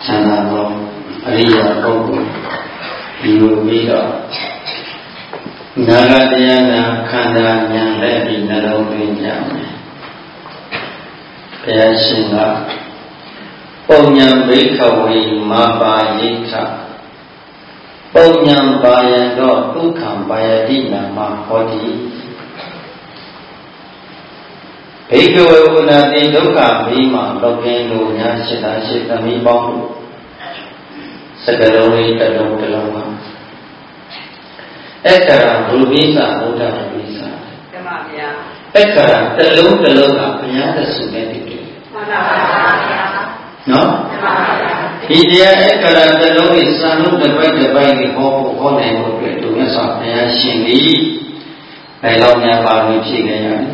ချမ်းသာသောအရိယာပုဂ္ဂိုလ်ဒီလိုပြီးတော့နာဂတရားနာခန္ဓာဉာဏ်လက်ပြီးနှလုံးသွင်းကြမယ်ဘုရားရှင်ကပုံညာဘိခဝေမာပါယိခပုံညာပါယံတော့ဒုက္ခံပါယတိနာမဟောတိဘိကဝေဝနာတိဒုက္ခဘိမာလောကင်းတို့ညာရှိတာရှိသမီးပေါင်းတို့စကလုံးလေးတစ်လုံးတစ်လုံးပါအခရာဘုပိသဗုဒ္ဓဘုပိသဓမ္မဗျာအခရာတစ်လုံးတစ်လုံးကဘုရားသခင်နဲ့တည်တယ်မှန်ပါဗျာနော်မှန်ပါဗျာဒီတရားအခရာတစ်လုံးကိုစာလုံးတစ်ပိုက်တစ်ပိုက်ကိုဟောနိုင်ဖို့အတွက်သူမြတ်စွာဘုရားရှင်သည်ဘယ်လောက်များပါလို့ဖြည့်ခဲ့ရလဲ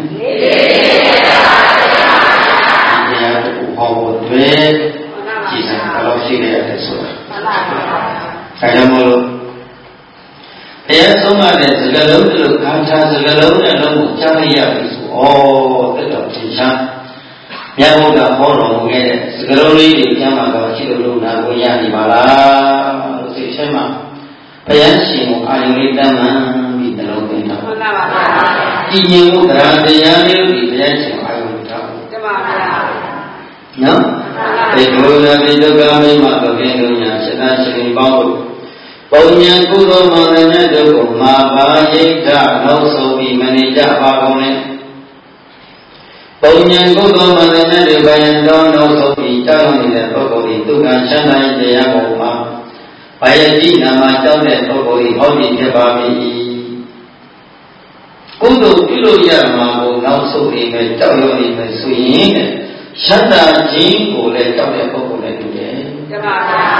ဒီတရားတစ်ခုဟောဖို့အတွက်ကြည်စံဘယ်လောက်ရှိခဲ့ရတယ်ဆိုတာမှန်ပါဗျာအဲဒါမို့လို့ဘုရားဆုံးမတဲ့စကားလုံးတို့ခန္ဓာစကားလုံးနဲ့လုံးကိုကြားရရပြီဆိုတက်တော့သင်္ချာမြတ်ဘုရားဟောတော်မူခဲ့တဲ့စကားလုံးလေးတွေကျမ်းမှာတော့ရှိလို့နာကိုရနေပါလားလို့စိတ်ထဲမှာဘုရားရှင်ကိုအာရုံလေးတမ်းမှန်ပြီးနှလုံးသွင်းတာမှန်ပါပါကြည်ငြိမ်မှုတရားတရားလေးကိုဘုရားရှင်အာရုံထားဖို့မှန်ပါပါနော်ဒီဘုရားဒီဒုက္ခမိမသခင်တို့ညာစတာရှင်ပေါင်းတို့ပုံညာကုသိုလ်မောင်နှံတို့ကိုမာပါယိဋ္ဌနောက်ဆုံးပြီးမနေကြပါကုန်နဲ့ပုံညာကုသိုလ်မောင်နှံတို့ဘယံတော်နောက်ဆုံးပြီးတောင်းနေတဲ့ပုဂ္ဂိုလ်ဒီဒုက္ခချမ်းသာရေးတရားပေါ်မှာဘယတိနာမတောင်းတဲ့ပုဂ္ဂိုလ်ဒီဟောဒီဖြစ်ပါပြီကုသိုလ်ပြုလို့ရမှာကိုနောက်ဆုံးပြီးပဲတောင်းရနေပဲဆိုရင်ချမ်းသာခြင်းကိုလည်းတောင်းတဲ့ပုဂ္ဂိုလ်လည်းတူတယ်မှန်ပါဗျာ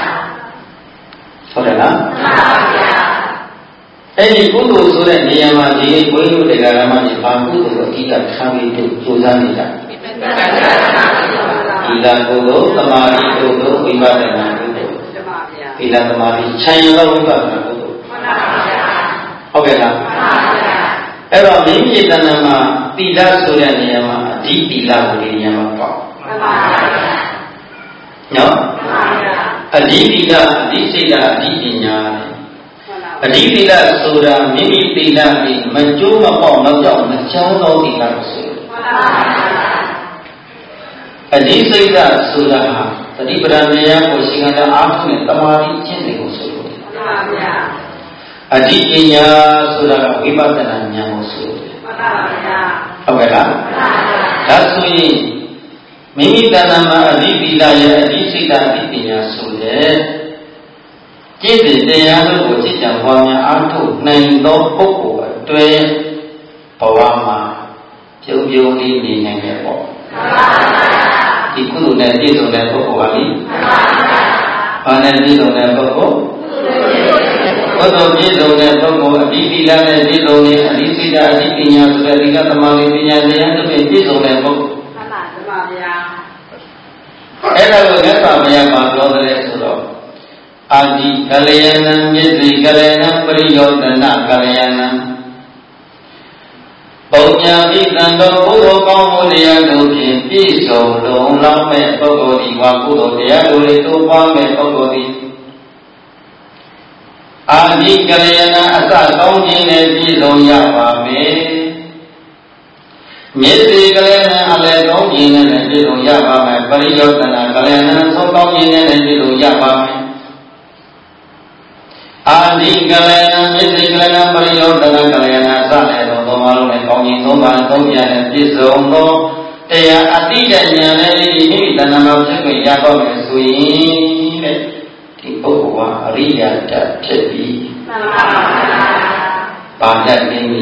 ဟုတ်တယ်လားမှန်ပါဗျာအဲ့ဒီကုသိုလ်ဆိုတဲ့နေရာမှာဒီဘုန်းကြီးတို့တရားဓမ္မတွေဘာကုသိုလ်ကိုအဓိကထားပြီးကြိုးစားနေကြဒီလာကုသိုလ်သမာဓိကုသိုလ်ဝိပဿနာကုသိုလ်မှန်ပါဗျာဒီလာသမာဓိခြံရသောဝိပဿနာကုသိုလ်မှန်ပါဗျာဟုတ်ကဲ့လားမှန်ပါဗျာအဲ့တော့မိမိတဏ္ဍာမှာသီလဆိုတဲ့နေရာမှာအဓိသီလကိုဒီနေရာမှာပေါ့မှန်ပါဗျာနော်မှန်ပါဗျာအဓိသီလအဓိစိတ်ဓာတ်အဓိပညာအဓိသီလဆိုတာမိမိသီလကိုမကျိုးမပေါက်တော့ကြောင့်မချမ်းသောသီလကိုဆိုအဓိစိတ်ဓာတ်ဆိုတာသတိပဋ္ဌာန်တရားကိုရှင်းတာအားထုတ်တဲ့တမာတိကျင့်တွေကိုဆိုလို့မှန်ပါဗျာအဓိပညာဆိုတာဝိပဿနာဉာဏ်ကိုဆိုလို့မှန်ပါဗျာဟုတ်ကဲ့လားမှန်ပါဗျာဒါဆိုရင်မိမိတဏ္ဍာမှာအဓိသီလရဲ့အဓိစိတ်ဓာတ်အဓိပညာဆိုတဲ့ကျင့်တဲ့တရားတို့ကိုจิตကြံပွားများအားထုတ်နိုင်သောပုဂ္ဂိုလ်အတွင်းဘဝမှာပြုံးပြုံးလေးနေနိုင်တယ်ပေါ့မှန်ပါဗျာဒီကုသိုလ်နဲ့ပြည့်စုံတဲ့ပုဂ္ဂိုလ်ပါလိမ့်မှန်ပါဗျာဘာနဲ့ပြည့်စုံတဲ့ပုဂ္ဂိုလ်ကုသိုလ်ပြည့်စုံတဲ့ပုဂ္ဂိုလ်အဓိသီလနဲ့ပြည့်စုံတဲ့အဓိစိတ်ဓာတ်အဓိပညာဆိုတဲ့ဒီကသမာဓိပညာတရားတို့ဖြင့်ပြည့်စုံတဲ့ပုဂ္ဂိုလ်မှန်ပါဗျာအဲ့ဒါကိုမြတ်စွာဘုရားမှာပြောတယ်ဆိုတော့အာတိကလျာဏံမြစ်စီကလျာဏံပရိယောတနာကလျာဏံပုံညာပိတံတော်ဘုရောကောင်းမှုတရားတို့ဖြင့်ပြည့်စုံလုံလောက်မဲ့ပုဂ္ဂိုလ်ဒီဝါကုသိုလ်တရားတို့တွေတိုးပွားမဲ့ပုဂ္ဂိုလ်ဒီအာတိကလျာဏံအစကောင်းခြင်းနဲ့ပြည့်စုံရပါမယ်မြစ်စီကလျာဏံအလယ်ကောင်းခြင်းနဲ့ပြည့်စုံရပါမယ်ပရိယောတနာကလျာဏံဆုံးကောင်းခြင်းနဲ့ပြည့်စုံရပါမယ်အာဒီကလယနာမြစ်စီကလယနာပရိယောတနာကလယနာစတဲ့သောသုံးပါးလုံးနဲ့ကောင်းခြင်းသုံးပါးသုံးပြန်နဲ့ပြည့်စုံသောတရားအတိတ်ဉာဏ်နဲ့ဒီမိမိတဏ္ဍာမှာဖြစ်ခွင့်ရတော့မယ်ဆိုရင်တဲ့ဒီပုဂ္ဂိုလ်ကအရိယာတတ်ဖြစ်ပြီမှန်ပါဗျာ။ဘာတတ်နေပြီ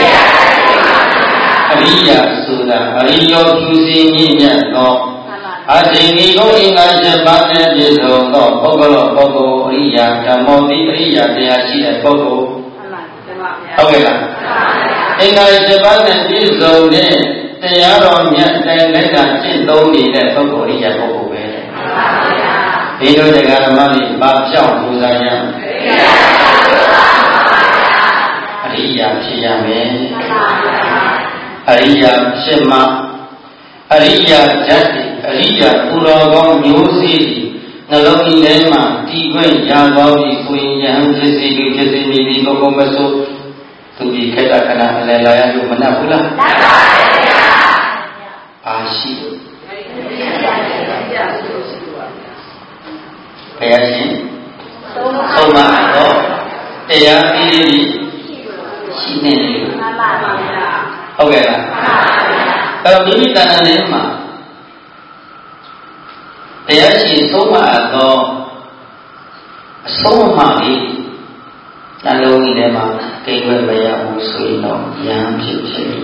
အရိယာဆိုတာအရိယောဖြူစင်မြင့်မြတ်သောအချိန်ဒီကိုအင်္ဂါချက်ပါးနဲ့ပြည့်စုံသောပုဂ္ဂလောပုဂ္ဂိုလ်အရိယာဓမ္မောတိအရိယာတရားရှိတဲ့ပုဂ္ဂိုလ်ဟုတ်ကဲ့လားအင်္ဂါချက်ပါးနဲ့ပြည့်စုံတဲ့တရားတော်မြတ်တိုင်းလက်ကကျင့်သုံးနေတဲ့ပုဂ္ဂိုလ်အရိယာပုဂ္ဂိုလ်ပဲဒီလိုတရားဓမ္မတွေပါပြောင်းပူဇော်ရမယ်အရိယာဖြစ်ရမယ်အရိယာဖြစ်မှအရိယာဓာတ်အရိယာပူတော်ကောင်းမျိုးစေ့နှလုံးကြီးထဲမှာတီးခွင့်ရသွားပြီဆိုရင်ယဟန်ဖြစ်စီလူဖြစ်စီမိမိကိုယ်ကိုမဆိုးသူဒီခက်တာခဏအလဲလာရလို့မနှက်ဘူးလားနှက်ပါဗျာအာရှိဘုရားရှင်သုံးပါတော့တရားပြီးပြီရှိနေတယ်မှန်ပါဗျာဟုတ်ကဲ့လားမှန်ပါဗျာအဲ့တော့မိမိတဏ္ဍာထဲမှာတရားရှင်သုံးပါတော့အဆုံးအမလေးနှလုံးကြီးထဲမှာကိန်းဝဲမရဘူးဆိုရင်တော့ယံဖြစ်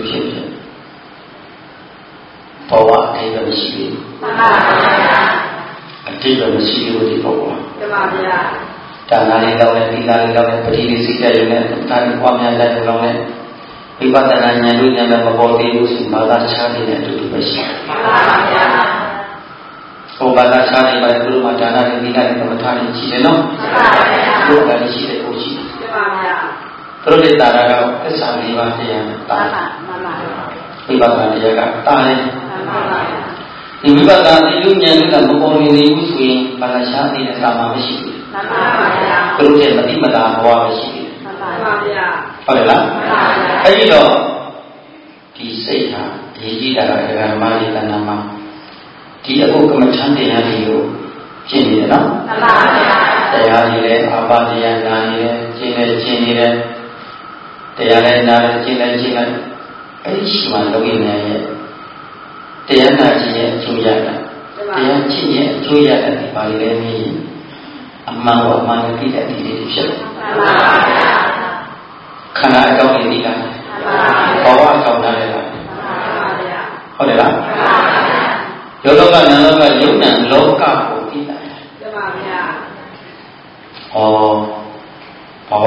ဘဝအတိတ်မရှိဘူးမှန်ပါဗျာအတိတ်မရှိဘူးဒီဘဝမှန်ပါဗျာဒါနာလေးတော့လည်းဒီလာလေးတော့လည်းပဋိနိစိတ်ရရုံနဲ့ဒါနဲ့ပွားများတဲ့လုံနဲ့ဝိပဿနာဉာဏ်တို့ဉာဏ်နဲ့မပေါ်သေးဘူးဆိုမှသာချားနေတဲ့အတူတူပဲရှိတယ်မှန်ပါဗျာဟောဘာသာချားနေပါလေဘုရားဒါနာလေးဒီလာလေးတော့ထားနေရှိတယ်နော်မှန်ပါဗျာဘုရားလည်းရှိတယ်ကိုရှိတယ်မှန်ပါဗျာသူတို့တဲ့တာရကတော့သစ္စာလေးပါးတရားနဲ့တာမှန်ပါဗျာဝိပဿနာတရားကတာတယ်မှန်ပါဗျာဒီဝိပဿနာသိလို့ဉာဏ်နဲ့မပေါ်နေဘူးဆိုရင်ဘာသာချားနေတဲ့ကာမမရှိဘူးမှန်ပါဗျာသူတို့ရဲ့မတိမတာဘဝပဲရှိတယ်မှန်ပါဗျာဟုတ်တယ်လားမှန်ပါဗျာအဲ့ဒီတော့ဒီစိတ်ဟာဒီကြီးတာကဒကာမကြီးတဏ္ဍာမှာဒီအခုကမ္မထမ်းတရားတွေကိုကျင့်နေတယ်နော်မှန်ပါဗျာတရားကြီးလည်းအာပါတရားနာနေတယ်ကျင့်နေတယ်တရားလည်းနာတယ်ကျင့်လိုက်အဲ့ဒီရှိမှလုံးရင်ရဲ့တရားနာခြင်းရဲ့အကျိုးရတာတရားကျင့်ရဲ့အကျိုးရတာဒီပါလေလည်းနေအမှန်ကိုအမှန်ကိုသိတဲ့ဒီလေးဖြစ်တယ်မှန်ပါဗျာခန္ဓာအကြောင်းလေးသိတာမှန်ပါဘဝအကြောင်းနားလည်းလားမှန်ပါဗျာဟုတ်တယ်လားမှန်ပါဗျာယောလောကနာလောကယုံနံလောကကိုသိတာမှန်ပါဗျာဩဘဝ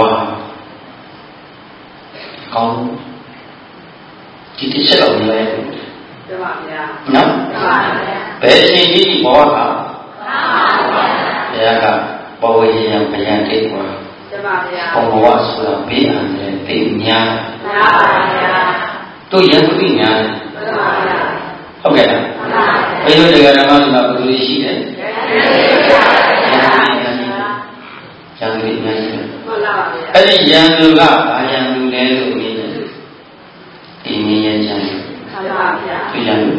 ကောင်းဒီတစ်ချက်တော့လည်းမှန်ပါဗျာနော်မှန်ပါဗျာဘယ်ချိန်ဒီဘဝကမှန်ပါဗျာဘုရားကဘဝရည်ရန်ဗျာတိတ်ပေါ်မှန်ပါဗျာဘဝဆိုတာဘေးအန္တရာယ်သိများမှန်ပါဗျာတို့ရန်သူများမှန်ပါဗျာဟုတ်ကဲ့လားမှန်ပါဘယ်လိုတရားဓမ္မတွေမှာဘယ်လိုရှိတယ်ရန်သူများရှိတယ်မှန်ပါဗျာအဲ့ဒီရန်သူကဘာရန်သူလဲလို့မြင်တယ်ဒီမြင်ရဲ့ရန်သူမှန်ပါဗျာဒီရန်သူ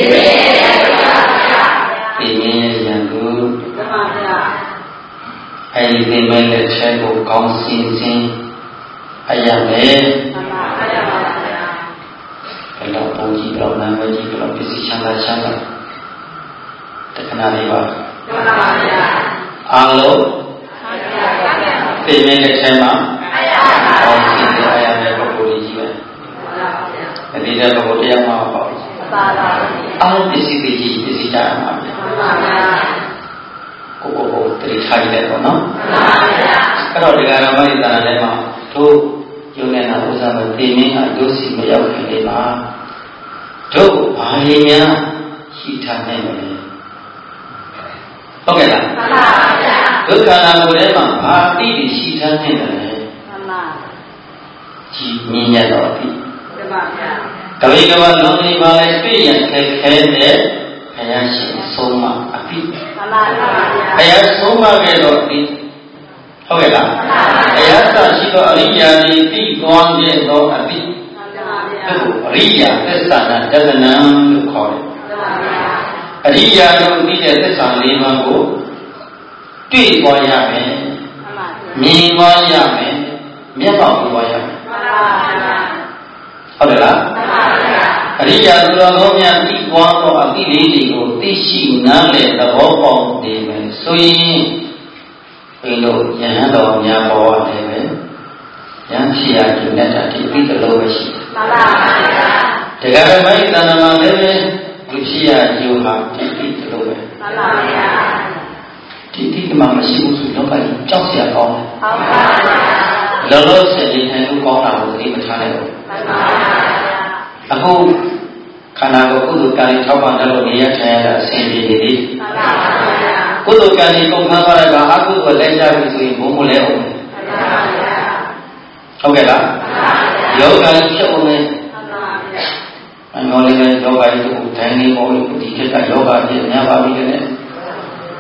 ဒီမြင်ရဲ့ရန်သူမှန်ပါဗျာအဲ့ဒီသင်္မဲလက်ချက်ကိုကောင်းစင်အရမယ်မှန်ပါဗျာဘယ်တော့ပုံကြည့်တော့နာမည်ကြီးတော့ပစ္စည်းချမ်းသာတခဏလေးပါမှန်ပါဗျာအားလုံးသင်္မဲလက်ချက်မှာကောင်းစင်အရမယ်ပုဂ္ဂိုလ်ကြီးပဲမှန်ပါဗျာဒီတဲ့ပုဂ္ဂိုလ်တရားမှာပေါ့မှန်ပါဗျာအားလုံးပစ္စည်းကြီးပစ္စည်းချမ်းသာမှန်ပါဗျာကိုတတိထားရတယ်ပေါ့နော်မှန်ပါဗျာအဲ့တော့ဒီကရမရိတနာထဲမှာတို့ယုံနေတာဥစ္စာမသိမင်းကတို့စီမရောက်ခင်လေးမှာတို့ဘာရင်းများရှိထားနိုင်မလဲဟုတ်ကဲ့လားမှန်ပါဗျာဒုက္ခနာကိုယ်ထဲမှာဘာတိတိရှိထားနိုင်တယ်လဲမှန်ပါကြည်မြင်ရတော့ပြီမှန်ပါဗျာကပိကဝလုံးလေးပါလဲပြည့်ရခက်ခဲတဲ့ဘုရားရှင်ဆုံးမအပိမှန်ပါဗျာဘုရားဆုံးမခဲ့တော့ဒီဟုတ်ကဲ့လားမှန်ပါဗျာဘုရားသာရှိသောအရိယာတွေသိသွားခဲ့တော့အပိမှန်ပါဗျာသူအရိယာသစ္စာနာတသနံလို့ခေါ်တယ်မှန်ပါဗျာအရိယာတို့သိတဲ့သစ္စာလေးပါးကိုတွေ့သွားရမယ်မှန်ပါဗျာမြင်သွားရမယ်မျက်မှောက်သွားရမယ်မှန်ပါဗျာဟုတ်တယ်လားမှန်ပါဗျာအရိယာသူတော်ကောင်းများသိသွားသောအပိလေးတွေကိုသိရှိနားလည်သဘောပေါက်နေမယ်ဆိုရင်ဘယ်လိုယဟန်တော်များပေါ်ရတယ်ပဲယဟန်ဖြစ်ရကျင့်တဲ့ဒီပြီးသလိုပဲရှိမှန်ပါဗျာတရားဓမ္မဤတဏ္ဍာမှာလည်းပဲလူဖြစ်ရကျိုးဟာဒီပြီးသလိုပဲမှန်ပါဗျာဒီမှာမရှိဘူးဆိုတော့ကကြောက်စရာကောင်းတယ်ဟုတ်ပါဗျာလောလောဆယ်ဒီထိုင်လို့ကောင်းတာကိုသိမထားနိုင်ဘူးမှန်ပါဗျာအခုခန္ဓာကိုယ်ကုသိုလ်ကံထောက်ပံ့တယ်လို့နေရထိုင်ရတာအဆင်ပြေနေပြီမှန်ပါဗျာကုသိုလ်ကံကြီးကုန်ခန်းသွားတဲ့ကအကုသိုလ်လက်ကြပြီဆိုရင်ဘုံမလဲအောင်မှန်ပါဗျာဟုတ်ကဲ့လားမှန်ပါဗျာယောဂဖြစ်အောင်လဲမှန်ပါဗျာအမောလေးနဲ့ယောဂကြီးကိုဒိုင်းနေမို့ဒီခေတ်ကယောဂကြီးများပါပြီလေဒ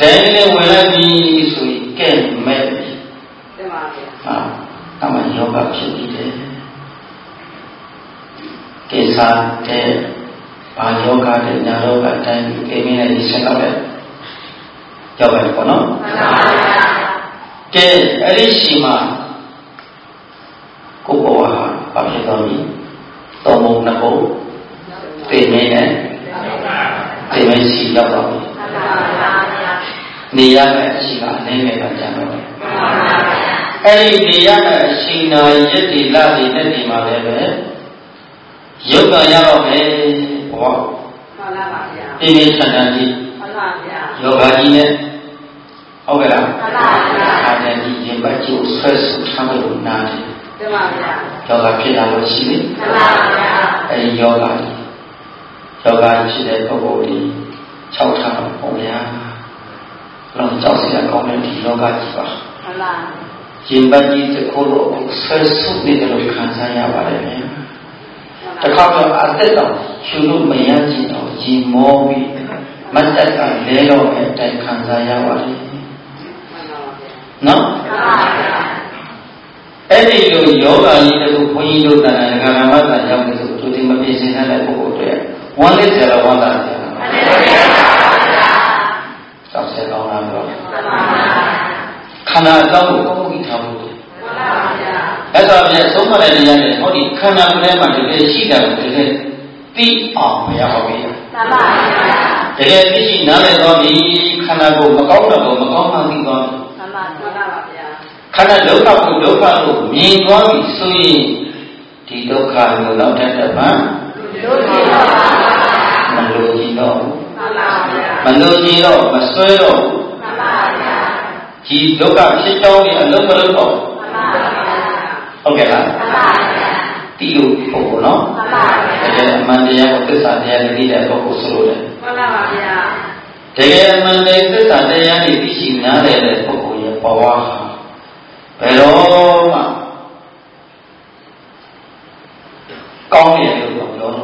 Then when I be so he can make I'm a yoga today. Kesa de yoga de Naroga time came in and he set up it. Yoga Kono. Ke Arishima Kupoha, Papitomi, Tomo Nako, Temene, Temesi Yabomi. Niyana Shiva, name of Jano. Any Niyana Shina Yeti Ladi Nedima Leve, Yoga Yahweh, or Initially, Yoga Ine, Ogara, and then you invite you first travel Nadi. Yoga Pila Shivi, and Yoga is the body, Chauta, Oya. Long Chelsea community yoga jiva. Jimbaji the Kolo first little Kansaya Valley. The couple of Azeta, Chulu Mayanji or Jimobi, Mataka Lelo at Kansaya Valley. No? Any yoga little Puyo than Garamata young to the Mapisin and I go there. One is the one Said on Kana Tamu Tamu. That's why we are so much at the end. Only Kana Lema to the Shida, the Yahweh. The Yashi Nalani, Kanabo, Makoma, Kana Doka, mean one is suing Tidoka, you know that the man. Manojiro, Masquero, G. Doka, Shito, and Local. Okay, Tiu, no? Mandia, this are the leader of Osoro. They Monday, this are the young fishing, now they Pocoya, Pawa. Pero, call me,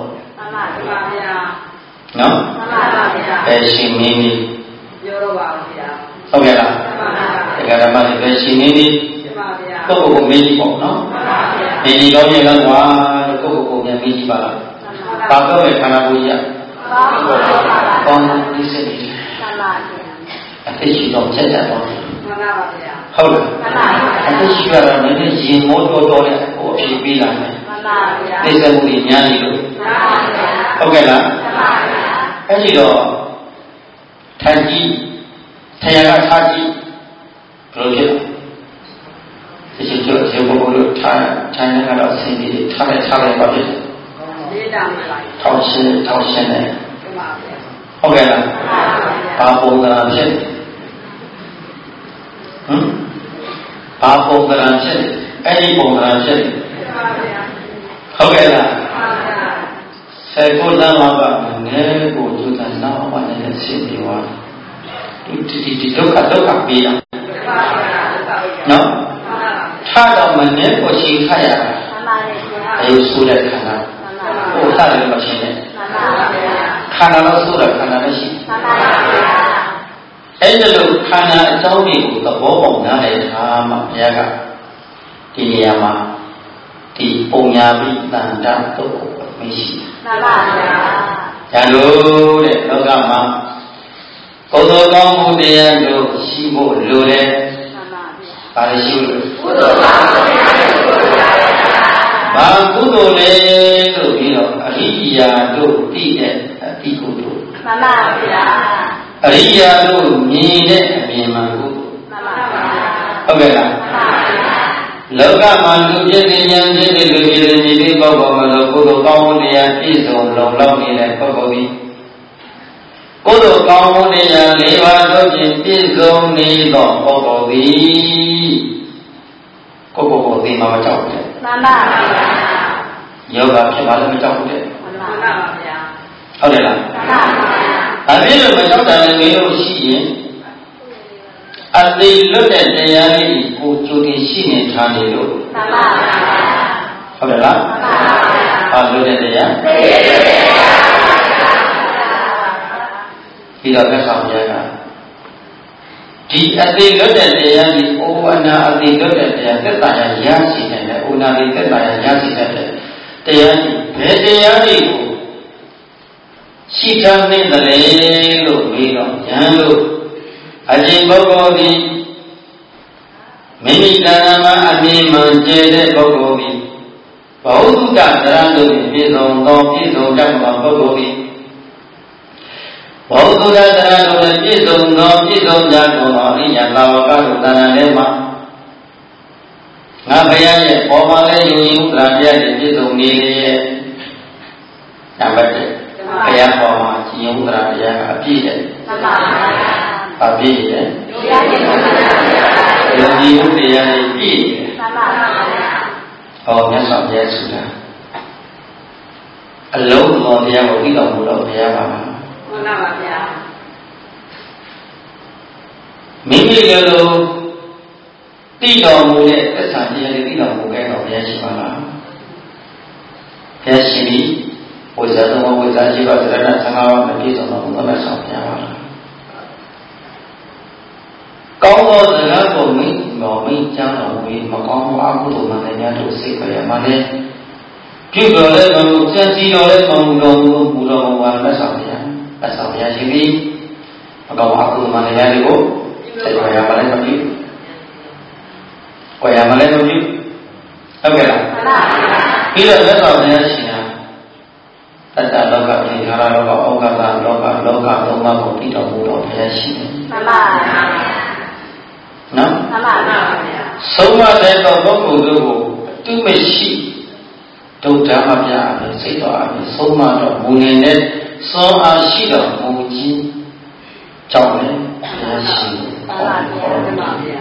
no? Peshimini. Okay lah. Tegara mali peshimini. Koko meji pok no? Meji kau ni kan wah, koko yang meji bala. Pakai kana puja. Kau di sini. Tapi siapa cakap tu? How? Tapi siapa orang ni jimot kotor ya, oh siapa lah. Desa mudi nyali tu. Okay lah. Any law, Taji, Tayaka Taji, Project. This is your China had a city, Tale budget. Tauschen. Okay, Papa Garantion. Papa Garantion. Any Garantion. Okay, Sekolah lama ni, bujuk dan nama mana sendiri wah. Di doka bilang. No? Thada mana posisi kaya. Ayo surat kana. Oh thada macam ni. Kana lah surat kana nasi. Ejalo kana jauh ni bukan bohong nade sama jaga. Di niama di punyabi dan tu. Misi. Lalu deh, logama. Kalau kamu dia tu sibuk lule, pada sibuk. Bangku tu le tu bilo, Ariya tu tidak tu. Ariya tu ni deh memang tu. Okey lah. Loga mandu jadi yang jadi lebih bawa malu kudo kaum dia isu long ni le bawa ni. Kudo kaum dia lewat tu isu ni long bawa ni. Kau ni mama cakap je. Yoga macam mana cakap je? Ada lah. Ada le macam mana ni usi. Adi lu dan saya ni kucuri sini cari lu. Ada lah. Lu dan saya. Tidak ada sama jaga. ဒီအသေးလွတ်တဲ့တရားဒီဩဝနာအသေးလွတ်တဲ့တရားသက်သာရရှိတဲ့ဩနာလေးသက်သာရရှိတဲ့တရားဒီဘယ်တရားတွေကိုရှိထားနေတယ်လို့ပြီးတော့ဉာဏ်လို့အရှင်ပုဂ္ဂိုလ်ဒီမိမိတဏ္ဍာမှာအမြင်မှန်ကျဲတဲ့ပုဂ္ဂိုလ်ဒီဘဝုဒ္ဒတရားတို့ပြည့်စုံသောပြည့်စုံတတ်သောပုဂ္ဂိုလ်ဒီဘဝုဒ္ဒတရားတို့ပြည့်စုံသောပြည့်စုံကြသောအရိယသာဝကတို့တဏ္ဍာထဲမှာငါဘုရားရဲ့ပေါ်မှာလည်းယုံကြည်မှုတရားတွေပြည့်စုံနေရဲ့နံပါတ်1ဘုရားပေါ်မှာယုံကြည်မှုတရားကအပြည့်တယ်မှန်ပါဗျာအပြည့်တယ်ယုံကြည်မှုတရားတွေပြည့်တယ်မှန်ပါဗျာဟောမြတ်စွာဘုရားဆိုတာအလုံးစုံတရားကိုသိတော်မူတော့ဘုရားပါမှန်ပါဗျာမိမိလည်းလို့သိတော်မူတဲ့သစ္စာတရားတွေသိတော်မူခဲ့တော့ဘုရားရှိပါလားဘုရားရှိပြီဝိဇ္ဇာတော်ဝိဇ္ဇာရှိပါသရဏသံဃာမပြည့်စုံတော့ဘုရားဆောင်ဘုရားပါလားကောင်းသောစကားကိုမိတော်မိချမ်းတော်မူပြီးမကောင်းသောအကုသိုလ်မှန်တဲ့များတို့စိတ်ကြရမှလည်းပြုတော်လည်းမမှုစံစီတော်လည်းမမှုတော်မူပူတော်မူပါလက်ဆောင်ဘုရားလက်ဆောင်ဘုရားရှိပြီမကောင်းသောအကုသိုလ်မှန်တဲ့များတွေကိုစိတ်ကြရမှလည်းမပြုကိုယ်ရမှလည်းမပြုဟုတ်ကဲ့လားမှန်ပါဗျာပြီးတော့လက်ဆောင်ဘုရားရှင်တတ္တလောကပိခါရလောကဩဃတလောကသုံးပါးကိုပြီးတော်မူတော်ဘုရားရှင်မှန်ပါဗျာနော်မှန်ပါဗျာဆုံးမတဲ့သောပုဂ္ဂိုလ်တို့ကိုအတုမရှိဒုဓမ္မပြအပြင်စိတ်တော်အပြင်ဆုံးမတော်မူနေတဲ့စွမ်းအားရှိတော်မူခြင်းကြောင့်လည်းဘုရားရှင်မှန်ပါဗျာမှန်ပါဗျာ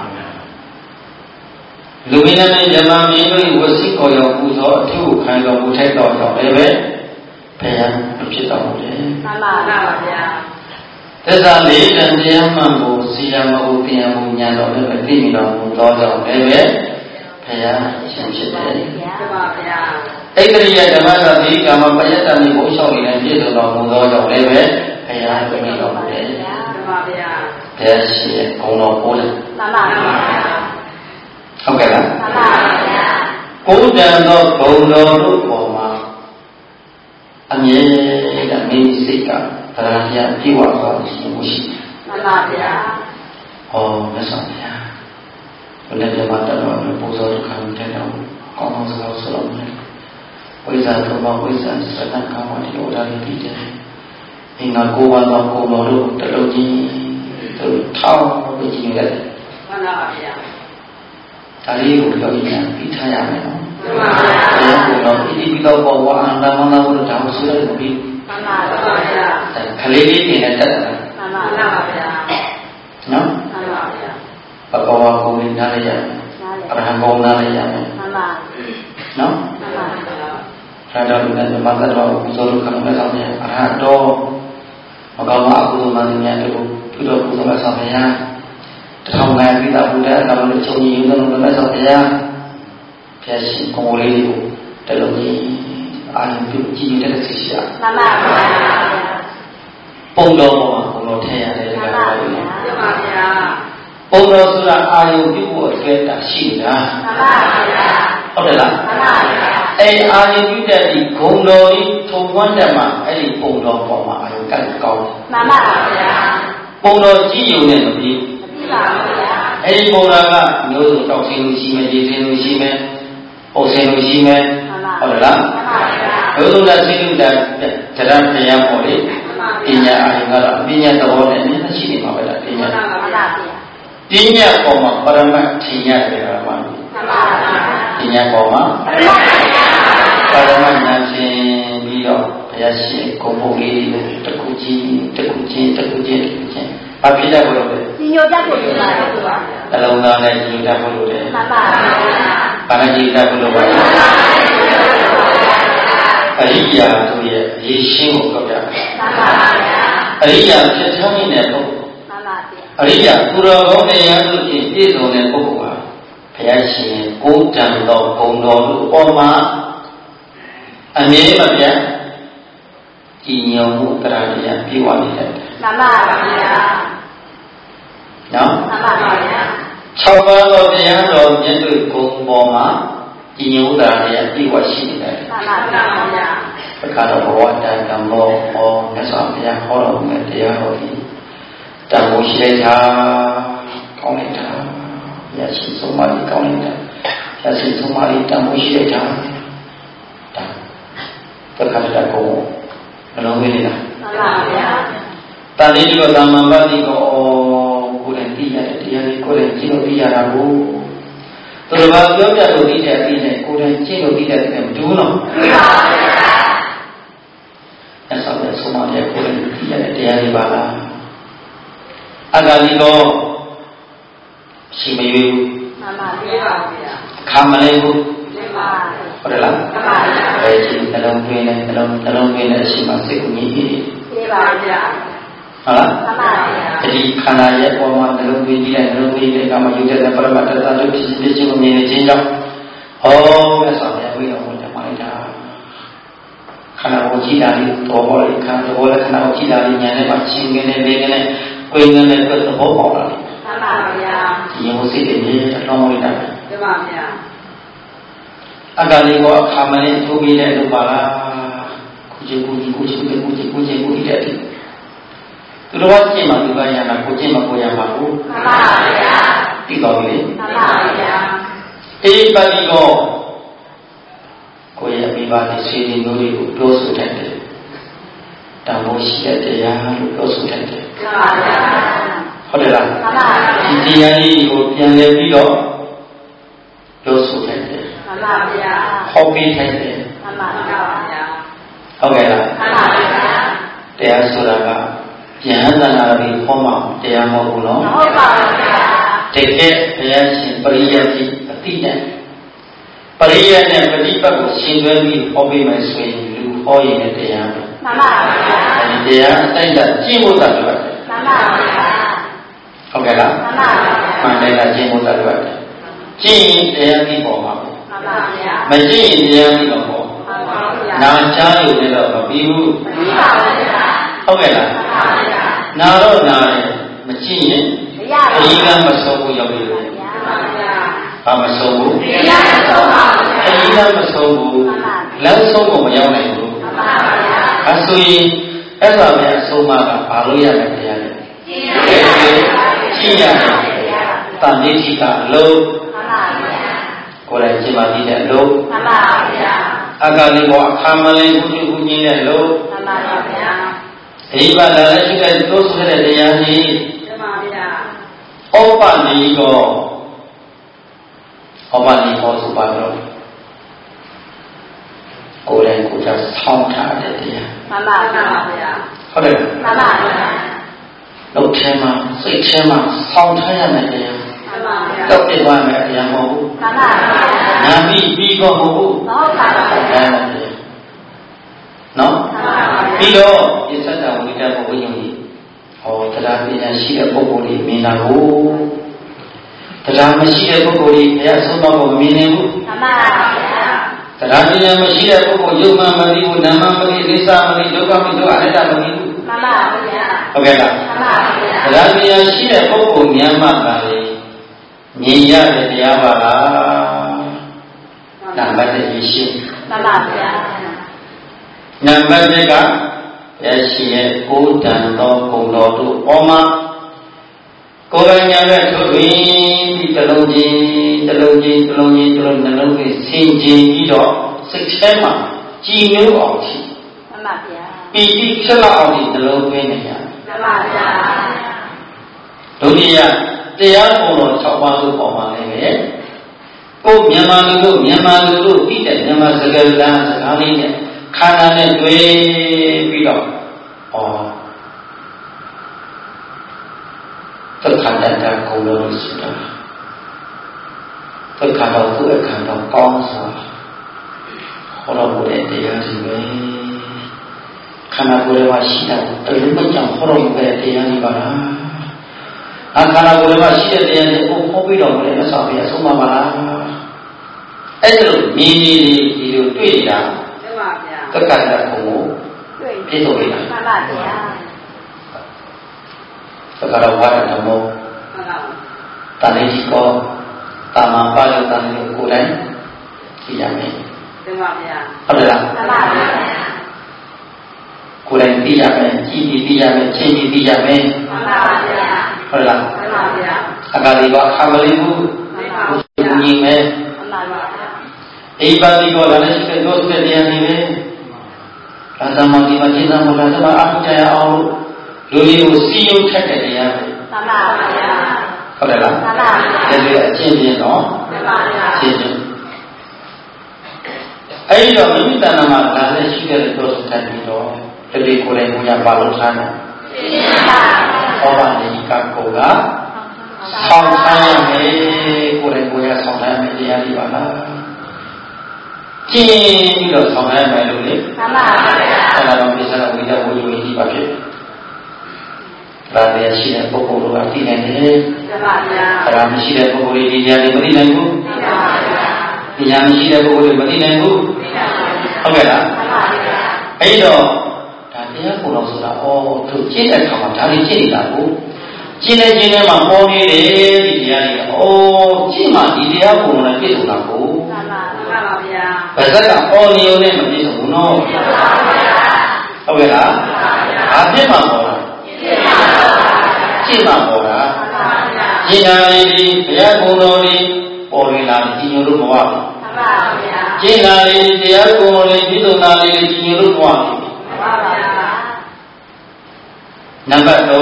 လူမင်းနဲ့ဇမမင်းတို့ဝစီကိုရောပူဇော်အထုခံတော်မူထိုက်တော်ကြောင့်လည်းပဲဘုရားဖြစ်တော်မူတယ်မှန်ပါဗျာသစ္စာလေးတန်တရားမှန်ကိုစီရမဟုတ်တရားမှုညာတော်လည်းပဲသိမိတော်မူသောကြောင့်လည်းပဲဘုရားရှင်ဖြစ်တယ်မှန်ပါဗျာဣတရိယဓမ္မသတိကာမပယတ္တမိကိုရှောက်နေတဲ့ပြည့်စုံတော်မူသောကြောင့်လည်းပဲဘုရားသိမိတော်မူတယ်မှန်ပါဗျာဘုရားရှင်ရဲ့ဂုဏ်တော်ကိုလည်းမှန်ပါဗျာဟုတ်ကဲ့လားမှန်ပါဗျာကိုယ်တန်သောဂုဏ်တော်တို့ပေါ်မှာအမြဲတမ်းမိစိတ်ကတရားတရားပြေဝသွားခြင်းမရှိမှန်ပါဗျာဟောမြတ်စွာဘုရားဘုရားဓမ္မတတော်နဲ့ပူဇော်ခံတဲ့တော်ကောင်းကောင်းစကားဆိုလို့ဝိဇ္ဇာတော်မှာဝိဇ္ဇာစတန်ကောင်းတဲ့တော်လေးပြီးတယ်အင်္ဂါကိုယ်ပါတော်ကိုယ်တော်တို့တလုံးကြီးတို့ထောင်းပြီးကြည့်ရတယ်မှန်ပါဗျာဒါလေးကိုပြောရင်ပြီးထားရမယ်နော်မှန်ပါဗျာဘုရားကတော့ဣတိပိသောဘောဝအန္တမန္တဝုဒ္ဓံဆိုရလို့ပြီးမှန်ပါဗျာခလေးလေးနေနဲ့တက်တယ်မှန်ပါဗျာနော်မှန်ပါဗျာဘဂဝါကိုယ်နားလည်းရအရဟံဘုံနားလည်းရမယ်မှန်ပါနော်မှန်ပါဗျာသာတော်နဲ့မတ္တတော်ပူဇော်လို့ခံရဆောင်တယ်အရဟံတော်မကောင်းအကုသိုလ်မှန်တဲ့တို့ပြုတော်ပူဇော်ရဆောင်ဗျာထောင်ငယ်ပြီးတော့ဘုရားကလည်းချုပ်ညီရုံးလို့ဆိုဗျာဘုရားရှင်ကိုယ်လေးကိုတလုံးကြီးအာရုံပြုကြည့်တဲ့စိတ်ရှာမှန်ပါဗျာပုံတော်မှာဘုံတော်ထည့်ရတယ်မှန်ပါဗျာမှန်ပါဗျာပုံတော်ဆိုတာအာရုံပြုဖို့အကဲတာရှိနေတာမှန်ပါဗျာဟုတ်တယ်လားမှန်ပါဗျာအဲအာရုံပြုတဲ့ဒီဂုံတော်ကြီးထုံဝန်းတဲ့မှာအဲ့ဒီပုံတော်ပေါ်မှာအာရုံကကောင်းမှန်ပါဗျာပုံတော်ကြည့်ရုံနဲ့မပြီးအဲ့ဒီပုံတော်ကမျိုးစုံတောက်ဆင်းလို့ရှိမယ်ရေဆင်းလို့ရှိမယ်ပုံဆင်းလို့ရှိမယ်ဟုတ်လားမျိုးစုံတဲ့ဆင်းလို့တဲ့တရားတရားပေါ်လေပညာအာရုံကတော့ပညာသဘောနဲ့နည်းနည်းရှိနေမှာပဲလားပညာပညာပေါ်မှာပရမတ်ထင်ရတယ်ကမှပညာပေါ်မှာပရမတ်ဉာဏ်ရှင်ပြီးတော့ဘုရားရှင်ကိုယ်ပုံလေးတွေတစ်ခုချင်းဘာဖြစ်တတ်ဖို့လို့လဲညိုတတ်ဖို့လို့ပါတလုံးသားနဲ့ညိုတတ်ဖို့လို့လဲမှန်ပါဗျာဘာနဲ့ညိုတတ်ဖို့လို့ပါအရိယာတို့ရဲ့ရေရှင်းကိုကောက်ကြမှန်ပါဗျာအရိယာဖြစ်ထားနေတဲ့ပုဂ္ဂိုလ်မှန်ပါဗျာအရိယာသူတော်ကောင်းတရားတို့ဖြင့်ပြည့်စုံတဲ့ပုဂ္ဂိုလ်ပါဘုရားရှင်ကိုယ်တန်တော်ဂုဏ်တော်တို့ပေါ်မှာအမြဲမပြတ်ကြည်ညိုမှုတရားတရားပြေဝနေတယ်မှန်ပါဗျာနမြတ်တို့ကိုယ်ပေါ်မှာဒီညဥဒရာရဲ့အပြည့်ဝရှိနေတယ်မှန်ပါဗျာတခါတော့ဘဝတန်ကံမောဟောမြတ်စွာဘုရားဟောတော်မူတဲ့တရားတော်ကြီးတန်ဖိုးရှိတဲ့ဓာကောင်းတဲ့ဓာရရှိဆုံးမလေးကောင်းတဲ့ဓာရရှိဆုံးမလေးတန်ဖိုးရှိတဲ့ဓာတခါတည်းကိုနှလုံးသွင်းနေတာမှန်ပါဗျာတန်လေးဒီတော့သမ္မာပတိကိုကိုယ်တိုင်သိရတဲ့တရားလေးကိုယ်တိုင်ကြည့်လို့သိရတာကိုသူတို့ကပြောပြလို့သိတဲ့အပြီးနဲ့ကိုယ်တိုင်ကြည့်လို့သိတဲ့အပြီးမတူဘူးနော်မှန်ပါဗျာအဲ့ဆိုတော့ဆုံးမလေးကိုယ်တိုင်သိရတဲ့တရားလေးပါလားအဂါလိကောရှိမရွေးဘူးမှန်ပါဗျာခံမလဲဘူးမှန်ပါဟုတ်တယ်လားမှန်ပါဗျာအဲဒီနှလုံးသွင်းနဲ့နှလုံးသွင်းတဲ့အချိန်မှာစိတ်ကိုငြိမ်ပြီးပြေပါဗျာဟုတ်လားမှန်ပါဗျာဒီခန္ဓာရဲ့ပေါ်မှာနှလုံးသွင်းကြည့်တဲ့နှလုံးသွင်းတဲ့ကမှယူတဲ့ပရမတ္တသတို့ဖြစ်ဖြစ်ချင်းကိုမြင်နေခြင်းကြောင့်ဟောမြတ်စွာဘုရားဝိတော်ဟောတယ်မှာလိုက်တာခန္ဓာကိုကြည့်တာလေးတော်ပေါ်လိုက်ခန္ဓာဘောလည်းခန္ဓာကိုကြည့်တာလေးဉာဏ်နဲ့မှချင်းကနေလေးကနေကိုယ်ငယ်နဲ့တွေ့သဘောပေါက်လာတယ်မှန်ပါဗျာဒီရုပ်စိတ်တွေအလုံးလိုက်တာမှန်ပါဗျာအဂါလိကောအခါမလေးထိုးပြီးတဲ့လို့ပါလားကိုကြည့်တဲ့သူတော်ကကြည့်မှသူကရတာကိုကြည့်မှကိုရမှာကိုမှန်ပါဗျာသိပါပြီလေမှန်ပါဗျာအေးပါဠိကောကိုရမိဘနဲ့ဆွေးနွေးမျိုးတွေကိုပြောဆိုတတ်တယ်တန်ဖိုးရှိတဲ့တရားလို့ပြောဆိုတတ်တယ်မှန်ပါဗျာဟုတ်တယ်လားမှန်ပါဗျာဒီတရားလေးကိုပြန်လည်ပြီးတော့ပြောဆိုတတ်တယ်မှန်ပါဗျာဟောပေးတတ်တယ်မှန်ပါဗျာဟုတ်ကဲ့လားမှန်ပါဗျာတရားဆိုတာကပြန်သနာပြီးဟောမှတရားမဟုတ်ဘူးနော်ဟုတ်ပါဘူးဗျာတကယ်ဘုရားရှင်ပရိယတ်ကြီးအတိနဲ့ပရိယတ်နဲ့ပฏิပတ်ကိုရှင်းသွင်းပြီးဟောပေးမယ်ဆိုရင်လူဟောရင်တရားပဲမှန်ပါဗျာဒီတရားအတိုင်းသာကျင့်ဖို့သာလိုတယ်မှန်ပါဗျာဟုတ်ကဲ့လားမှန်ပါဗျာမှန်တယ်လားကျင့်ဖို့သာလိုတယ်ကျင့်ရင်တရားပြီးပေါ်မှာမှန်ပါဗျာမကျင့်ရင်တရားပြီးတော့ပေါ်မှန်ပါဗျာနာချားရုံနဲ့တော့မပြီးဘူးမပြီးပါဘူးဗျာဟုတ်ကဲ့လားနာတော့နာတယ်မကြည့်ရင်အရင်ကမဆုံးဘူးရောက်ပြီလို့ဘာမဆုံးဘူးအရင်ကမဆုံးပါဘူးအရင်ကမဆုံးဘူးလမ်းဆုံးကိုမရောက်နိုင်ဘူးအဲဆိုရင်အဲ့ဒါပဲအဆုံးမကဘာလို့ရလဲတရားလဲကြည့်ရတယ်တန်ဋိဌိကအလုံးကိုယ်တိုင်ရှင်းပါသေးတဲ့အလုံးမှန်ပါဗျာအဂါလိဘောအခါမလဲဘုသူဘုညင်းတဲ့အလုံးမှန်ပါဗျာဒီပါလာလည်းရှိတဲ့တိုးဆိုတဲ့တရားကြီးမှန်ပါဗျာဩပနိကောဩပနိဟောဆိုပါတော့ကိုယ်တိုင်ကိုယ်ကဆောင်းထားတဲ့တရားမှန်ပါဗျာဟုတ်တယ်မှန်ပါဗျာလုပ်ထဲမှာစိတ်ထဲမှာဆောင်းထားရမယ်တရားမှန်ပါဗျာတော့ပြသွားမယ်တရားမဟုတ်ဘူးမှန်ပါဗျာနာပြီးကောမဟုတ်ဘူးဟုတ်ပါဗျာနော်ပြီးတော့ပြစ္ဆဒဝိတ္တဘဝယုံကြီးဟောတရားပညာရှိတဲ့ပုဂ္ဂိုလ်ကြီးမြင်တာကိုတရားမရှိတဲ့ပုဂ္ဂိုလ်ကြီးဘုရားဆုံးမကိုမြင်နေဘူးမှန်ပါဗျာတရားပညာမရှိတဲ့ပုဂ္ဂိုလ်ယုံမှမသိဘူးနာမမသိလိစ္ဆာမသိဒုက္ခမသိအနတ္တမသိဘူးမှန်ပါဗျာဟုတ်ကဲ့လားမှန်ပါဗျာတရားပညာရှိတဲ့ပုဂ္ဂိုလ်ဉာဏ်မှပါလေမြင်ရတဲ့တရားပါလားနံပါတ်1ရှိမှန်ပါဗျာနံပါတ်2ကရရှိရဲ့ကိုယ်တန်သောဂုဏ်တော်တို့ပေါ်မှာကိုယ်ပိုင်ညာနဲ့ထုတ်ပြီးနှလုံးသွင်းဆင်ခြင်ပြီးတော့စိတ်ထဲမှာကြည်ညိုအောင်ရှိမှန်ပါဗျာပီတိဖြစ်လာအောင်ဒီနှလုံးသွင်းနေရမှန်ပါဗျာဒုတိယတရားပေါ်တော်6ပါးလို့ပေါ်မှာလည်းပဲကိုယ်မြန်မာလူတို့ပြီးတဲ့မြန်မာစကားစကားလေးနဲ့ခန္ဓာနဲ့တွေ့ပြီးတော့သက္ခဏတ္တကုံလို့ဆိုတာသက္ခဏတော်သူ့အခါတော့ကောင်းစွာဟောတော်မူတဲ့တရားစီပဲခန္ဓာကိုယ်မှာရှိတဲ့တလူမကြောင့်ဟောတော်မူတဲ့တရားစီပါလားအခါနာကိုယ်မှာရှိတဲ့တရားတွေကိုဟောပြီးတော်မူတဲ့မြတ်စွာဘုရားဆုံးမပါလားအဲ့ဒါလို့မြင်နေဒီလိုတွေ့နေတာမှန်ပါဗျာသက္ကတကုံကိုပြည့်စုံနေတာမှန်ပါဗျာသက္ကရဝါဒဓမ္မောတဏှိကောတာမပါဠိတန်လို့ကိုယ်တိုင်သိရမယ်တင်ပါဗျာဟုတ်တယ်လားမှန်ပါဗျာကိုယ်တိုင်သိရမယ်ကြည်ပြီးသိရမယ်ချင်းပြီးသိရမယ်မှန်ပါဗျာဟုတ်လားမှန်ပါဗျာအကာလီပါခမလေးဘူးကိုယ်ညီမယ်မှန်ပါဗျာအိပါတိကိုလည်းရှိတဲ့တို့တဲ့တရားတွေပဲဒါသမတိမจิตသမလာသမအာဟုတရားအောင်လူလေးကိုစီယုံထက်တဲ့တရားပဲမှန်ပါဗျာဟုတ်တယ်လားမှန်ပါဗျာဒါတွေအချင်းချင်းတော့မှန်ပါဗျာချင်းချင်းအဲ့ဒီတော့မိမိတဏ္ဍာမှာလာလည်းရှိတဲ့တို့တတ်ပြီးတော့တတိကိုယ်တိုင်ကိုရပါလို့ထားတယ်ဟောပါနေကကိုကဆောင်းထားရမယ်ကိုယ်တိုင်ကိုရဆောင်းထားရမယ်တရားဒီပါလားကျင်းပြီးတော့ဆောင်းထားရမယ်လို့လေမှန်ပါဗျာအဲ့ဒါတော့ပြဿနာဝိဒဝိယဝိဒီပါဖြစ်ဒါလည်းရှိတဲ့ပုဂ္ဂိုလ်တို့ကသိနိုင်တယ်မှန်ပါဗျာအဲ့ဒါမရှိတဲ့ပုဂ္ဂိုလ်တွေဒီတရားတွေမသိနိုင်ဘူးမှန်ပါဗျာပညာမရှိတဲ့ပုဂ္ဂိုလ်တွေမသိနိုင်ဘူးဟုတ်ကဲ့လားမှန်ပါဗျာအဲ့တော့ဒါတရားကိုယ်တော်ဆိုတာသူကျင့်တဲ့အခါမှာဒါလေးကျင့်နေတာကိုကျင့်တဲ့ခြင်းထဲမှာပေါ်နေတယ်ဒီတရားတွေကကျင့်မှဒီတရားကိုယ်တော်နဲ့ပြည့်စုံတာကိုမှန်ပါဗျာပါဇက်ကပေါ်နေုံနဲ့မပြည့်စုံဘူးနော်မှန်ပါဗျာဟုတ်ကဲ့လားမှန်ပါဗျာဘာဖြစ်မှပေါ်တာကျင့်မှပေါ်တာမှန်ပါဗျာကျင့်တာလေးဒီဘုရားကိုယ်တော်လေးပေါ်နေလာပြီးညို့လို့မဝဘူးမှန်ပါဗျာကျင့်တာလေးတရားကိုယ်တော်လေးပြည့်စုံတာလေးညို့လို့မဝဘူးမှန်ပါဗျာနံပါတ်3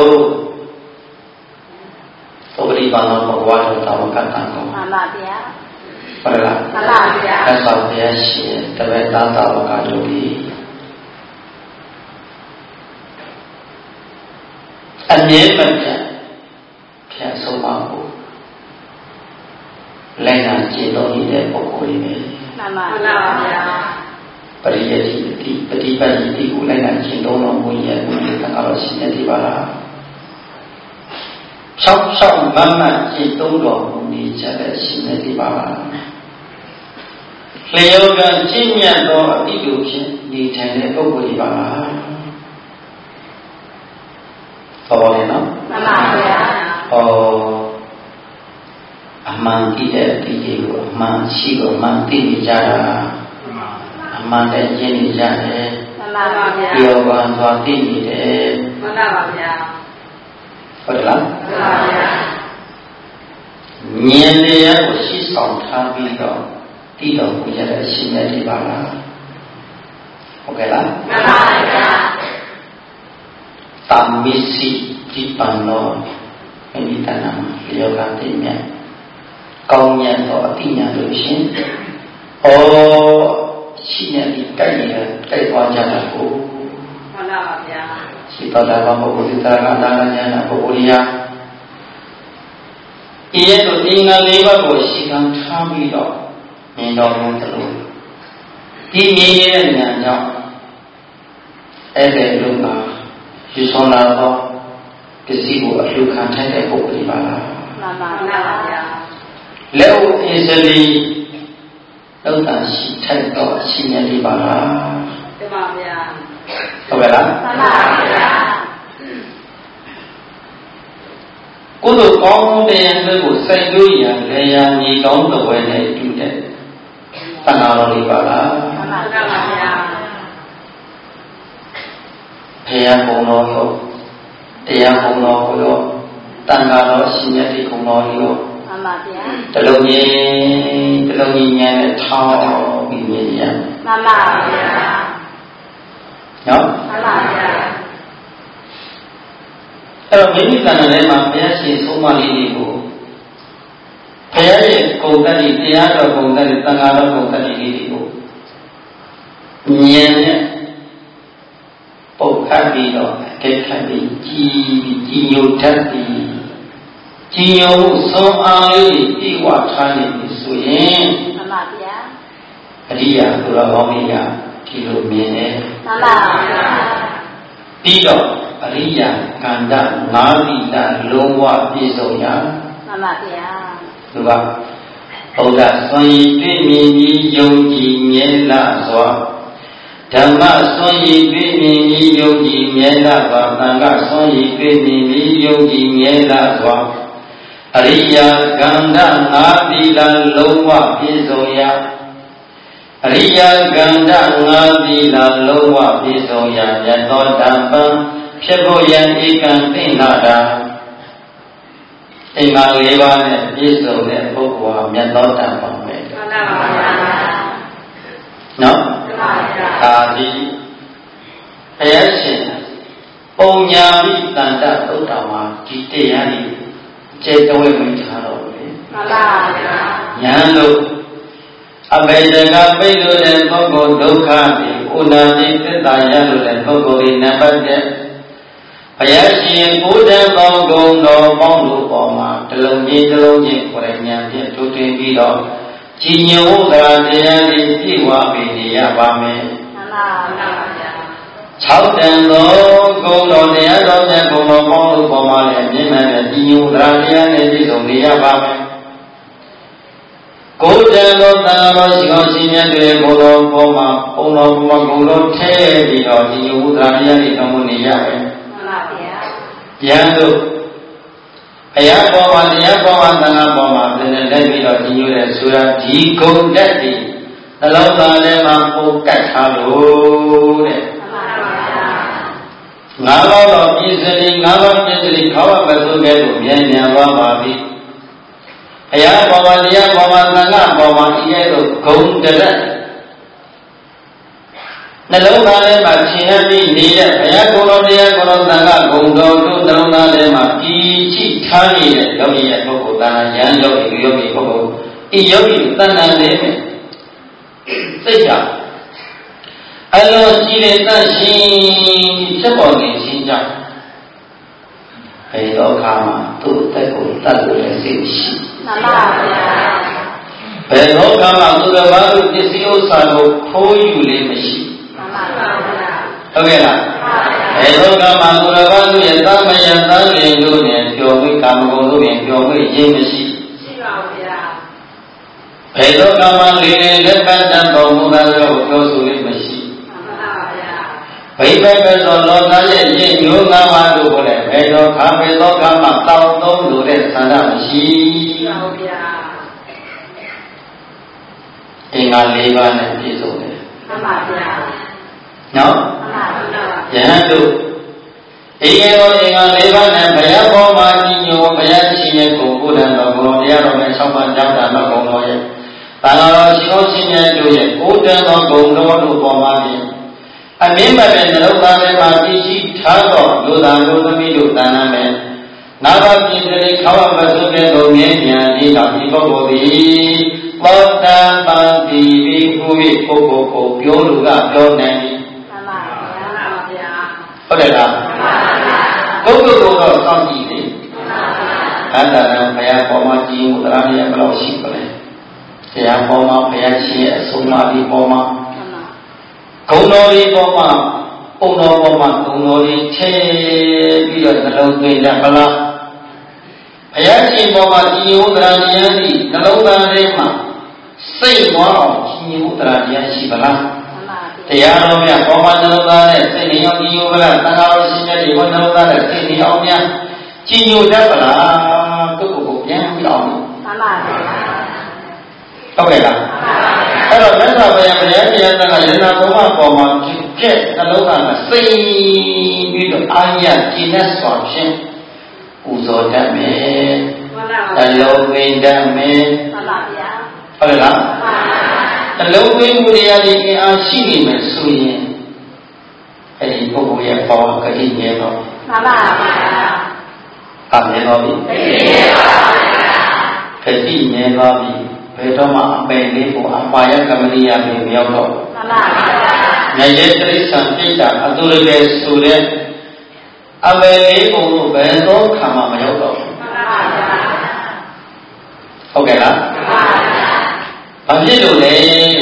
သုပတိပါဏောဘဂဝါတော်တာဝကတ္တံကိုမှန်ပါဗျာဟုတ်လားမှန်ပါဗျာသက်ဆောင်ဘုရားရှင်တပည့်သားတော်ကတို့ဒီအမြဲမပြတ်ဖြတ်ဆုံးပါဖို့လိုက်နာကျင့်တော်နေတဲ့ပုဂ္ဂိုလ်တွေမှန်ပါဗျာပရိယတိတိပฏิပတ်တိကိုလိုက်နာကျင့်တော်တော်မူရဲ့ဘုရားသံဃာတော်ရှင်ရဲ့ဒီပါလား6မမကျင့်တော်တော်မူနေကြတဲ့ရှင်ရဲ့ဒီပါလားလျောကကျင့်မြတ်သောအတိတ်ကိုဖြင့်နေထိုင်တဲ့ပုဂ္ဂိုလ်တွေပါလားဟောတယ်နော်မှန်ပါဗျာအမှန်တည်တဲ့အတိတ်ကိုအမှန်ရှိကိုအမှန်သိနေကြတာအမှန်တည်းကျင့်နေကြတယ်မှန်ပါဗျာပြောပါသွားသိနေတယ်မှန်ပါဗျာဟုတ်လားမှန်ပါဗျာဉာဏ်တရားကိုရှိဆောင်ထားပြီးတော့တည်တော်မူရတဲ့အရှင်မြတ်ဒီပါလားဟုတ်ကဲ့လားမှန်ပါဗျာတမ္မိစီဒီပန်တော်အမိတနာလျောကတိမြတ်ကောင်းမြတ်သောအတိညာလို့ရှင်ရှိနေဒီကြိုက်သွားကြတာကိုမှန်ပါဗျာရှိတော်တာဘပုဂ္ဂိုလ်သရကနာဉာဏပုဂ္ဂိုလ်ရာဤရဲ့တို့အင်္ဂါ၄ပါးကိုရှိခံထားပြီးတော့မြင်တော်မူသလိုဒီမြင်ရဲ့ဉာဏ်ကြောင့်အဲ့ဒီလူကယူဆောင်လာတော့ပစ္စည်းကိုအလှခံထိုက်တဲ့ပုဂ္ဂိုလ်ပါလားမှန်ပါဗျာလက်ဥအစ္စလိလောက်တာရှိထိုက်တော့ရှိနေပြီပါလားမှန်ပါဗျာဟုတ်ကဲ့လားမှန်ပါဗျာကုသိုလ်ကောင်းမှုတရားတွေကိုစိုက်လို့ရလေရာညီကောင်းတဲ့ဝဲနဲ့တူတဲ့သံဃာတော်တွေပါလားမှန်ပါဗျာဘုရားဘုံတော်ရောတရားဘုံတော်ကိုရောတန်ခါတော်ရှင်မြတ်ဒီဘုံတော်ရောမှန်ပါဗျာတလုံးကြီးဉာဏ်နဲ့ထောင်းပြီးမြင်ရမှန်ပါဗျာနော်မှန်ပါဗျာအဲ့တော့မိမိတဏ္ဍာထဲမှာဘုရားရှင်ဆုံးမလေးတွေကိုဘုရားရဲ့ဂုဏ်တတ်တရားတော်ဂုဏ်တတ်သံဃာတော်ဂုဏ်တတ်လေးတွေကိုဉာဏ်နဲ့ပုတ်ခတ်ပြီးတော့အကဲခတ်ပြီးကြည်ညိုတတ်ပြီးကြည်ညိုမှုဆုံးအားလေးပြေဝထားနေပြီဆိုရင်မှန်ပါဗျာအရိယာသူတော်ကောင်းတွေကဒီလိုမြင်တယ်မှန်ပါဗျာပြီးတော့အရိယာကန္တငါးတိတလုံးဝပြည့်စုံရမှန်ပါဗျာသူကဘုရားဆွမ်းရည်ပြည့်မြင်ပြီးယုံကြည်မြဲလာစွာဓမ္မဆွမ်းရည်ပြည့်မြင်ပြီးယုံကြည်မြဲလာစွာသံဃာဆွမ်းရည်ပြည့်မြင်ပြီးယုံကြည်မြဲလာစွာအရိယကန္တငါးသီလလုံးဝပြည့်စုံရာအရိယကန္တငါးသီလလုံးဝပြည့်စုံရာမြတ်သောဓမ္မဖြစ်ဖို့ရန်ဧကံသိနာတာအင်္ဂါ၄ပါးနဲ့ပြည့်စုံတဲ့ပုဂ္ဂိုလ်ဟာမြတ်သောဓမ္မပဲမှန်ပါဗျာနော်မှန်ပါဗျာဒါဒီဘုရားရှင်ပုံညာမိတန်တသုတ္တဝါဒီတရားကြီးကျေတဝဲမိထားတော့လေမှန်ပါဗျာညာလို့အဘေဒကပိတ်လို့တဲ့ပုဂ္ဂိုလ်ဒုက္ခဒီဥနာတိသစ္စာရလို့တဲ့ပုဂ္ဂိုလ်ဒီနံပါတ်1ဘုရားရှင်ဘုဒ္ဓဘောဂုံတော်ပေါင်းတို့ပေါ်မှာတလုံးချင်းကိုယ်ဉာဏ်ဖြင့်ထိုးထွင်းပြီးတော့ကြည်ညိုတရားတရားလေးပြည့်ဝပေနေရပါမယ်မှန်ပါဗျာ6တန်သောဂုံတော်တရားတော်နဲ့ဂုံတော်ပေါင်းတို့ပေါ်မှာလည်းမြင့်မြတ်တဲ့ကြည်ညိုတရားတရားနဲ့ပြည့်စုံနေရပါမယ်ကိုယ်တန်သောသံဃာတော်ရှိတော်ရှင်မြတ်တွေဘုတော်ပေါ်မှာပုံတော်ပေါ်မှာဂုံတော်ထဲပြီးတော့ကြည်ညိုတရားတရားတွေတော်မူနေရမယ်ယံတို့ဘုရားပေါ်မှာတရားပေါ်မှာသံဃာပေါ်မှာပြည့်နေလက်ပြီးတော့ကြီးညိုတဲ့ဆိုတာဒီဂုဏ်တက်ဒီနှလုံးသားထဲမှာပုံကတ်ထားလို့တဲ့ငါးပါးတော့ပြည့်စည်ငါးပါးပြည့်စည်ခေါ်မဆိုခဲ့လို့မြန်မြန်သွားပါပြီဘုရားပေါ်မှာတရားပေါ်မှာသံဃာပေါ်မှာဤရဲ့တို့ဂုဏ်တက်နှလုံးသားထဲမှာရှင်းပြီးနေတဲ့ဘုရားကိုယ်တော်တရားကိုယ်တော်သံဃာဂုဏ်တော်တို့နှလုံးသားထဲမှာကြည်ချိထားနေတဲ့ယောဂီရဲ့ပုဂ္ဂိုလ်တဏ္ဍာယံယောဂီယောဂီပုဂ္ဂိုလ်ဤယောဂီတဏ္ဍာလေးနဲ့စိတ်ကအလုံးကြည်တဲ့တန်ရှင်းဖြစ်ပေါ်နေခြင်းကြောင့်ဘယ်တော့ခါမှသူ့တက်ကိုတတ်လို့လည်းစိတ်ရှိမှန်ပါဗျာဘယ်တော့ခါမှသူတော်ဘာလို့ပစ္စည်းဥစ္စာကိုခိုးယူလေးမရှိဟုတ်ကဲ့လားဘယ်တော့ကမှသူတော်ဘာလို့ရဲ့သမယသံဃင်တို့နဲ့ပျော်မွေ့ကာမဂုဏ်တို့နဲ့ပျော်မွေ့ခြင်းမရှိရှိပါဘူးဗျာဘယ်တော့ကမှလေလက်ပတ်တတ်တော်မူတာကိုပြောဆိုရမရှိမှန်ပါဗျာဘိဗေကသောလောကရဲ့ရင့်ညိုးငါးပါးတို့ကိုလည်းဘယ်တော့ခါဘယ်တော့ကမှတောင်းသုံးလို့တဲ့ဆန္ဒမရှိပါဘူးဗျာအင်္ဂါ၄ပါးနဲ့ပြည့်စုံတယ်မှန်ပါဗျာနော်ယဟန်တို့အေးရောအင်္ဂါ၄ပါးနဲ့ဘုရားပေါ်မှာကြီးညိုဘုရားရှင်ရဲ့ကိုယ်ကိုယ်တန်တော်ဘုရားတရားတော်နဲ့၆ပါးကြောင့်တာတော်ဘုံတော်ရဲ့တန်တော်ရှင်တော်ရှင်ရဲ့တို့ရဲ့ကိုယ်တန်တော်ဘုံတော်တို့ပေါ်မှာဖြင့်အမင်းမဲ့တဲ့နှလုံးသားထဲမှာသိရှိထားသောလူသားလူသမီးတို့တန်လမ်းနဲ့နာဘပြည့်စုံခေါဝမစုတဲ့တို့မြဲမြံဒီကဒီပုဂ္ဂိုလ်သည်သောတံပန်တိဘိခု၏ပုဂ္ဂိုလ်ကိုပြောလူကပြောနိုင်ဟုတ်တယ်လားပုဂ္ဂိုလ်ကတော့စောင့်ကြည့်နေအတ္တကဘုရားပေါ်မှာကြည်မှုတရားရဘယ်လောက်ရှိပါလဲတရားပေါ်မှာဘုရားရှိရဲ့အဆုံးအမဒီပေါ်မှာဂုဏ်တော်ဒီပေါ်မှာပုံတော်ပေါ်မှာဂုဏ်တော်ဒီထည့်ပြီးတော့နှလုံးသွင်းတတ်ပါလားဘုရားရှင်ပေါ်မှာကြည်မှုတရားတရားဒီနှလုံးသားထဲမှာစိတ်ဝါအောင်ကြည်မှုတရားတရားရှိပါလားတရားတော်များပေါ်မှာနှလုံးသားနဲ့စိတ်နေအောင်ကြည်ညိုပါလားသံဃာတော်ရှင်မြတ်ဒီဘုနှလုံးသားနဲ့စိတ်နေအောင်များကြည်ညိုတတ်ပါလားပုဂ္ဂိုလ်ကိုပြန်ပြီးအောင်မှန်ပါဗျာဟုတ်ကဲ့လားအဲ့တော့မြတ်စွာဘုရားတရားတရားသံဃာယန္တာဘုရားပေါ်မှာကျက်နှလုံးသားနဲ့စိတ်ပြီးတော့အာရကျင့်တဲ့စွာဖြင့်ပူဇော်တတ်မယ်အလုံးသိမ့်တတ်မယ်မှန်ပါဗျာဟုတ်ကဲ့လားအလုံးသွင်းမှုတရားတွေအင်အားရှိနေမယ်ဆိုရင်အဲဒီပုဂ္ဂိုလ်ရဲ့ဘောကတိမြဲတော့မှန်ပါဗျာ။အမြဲတော့ပြီ။မြဲပါဗျာ။ကတိမြဲတော့ပြီဘယ်တော့မှအပယ်လေးကိုအပါယကမရိယာပဲမရောက်တော့မှန်ပါဗျာ။ငရဲတိရစ္ဆာန်ပြိတ္တာအတူတူပဲဆိုတဲ့အပယ်လေးကိုဘယ်တော့ခါမှမရောက်တော့ဘူးမှန်ပါဗျာ။ဟုတ်ကဲ့လားမှန်ပါဗျာ။ဘာဖြစ်လို့လဲ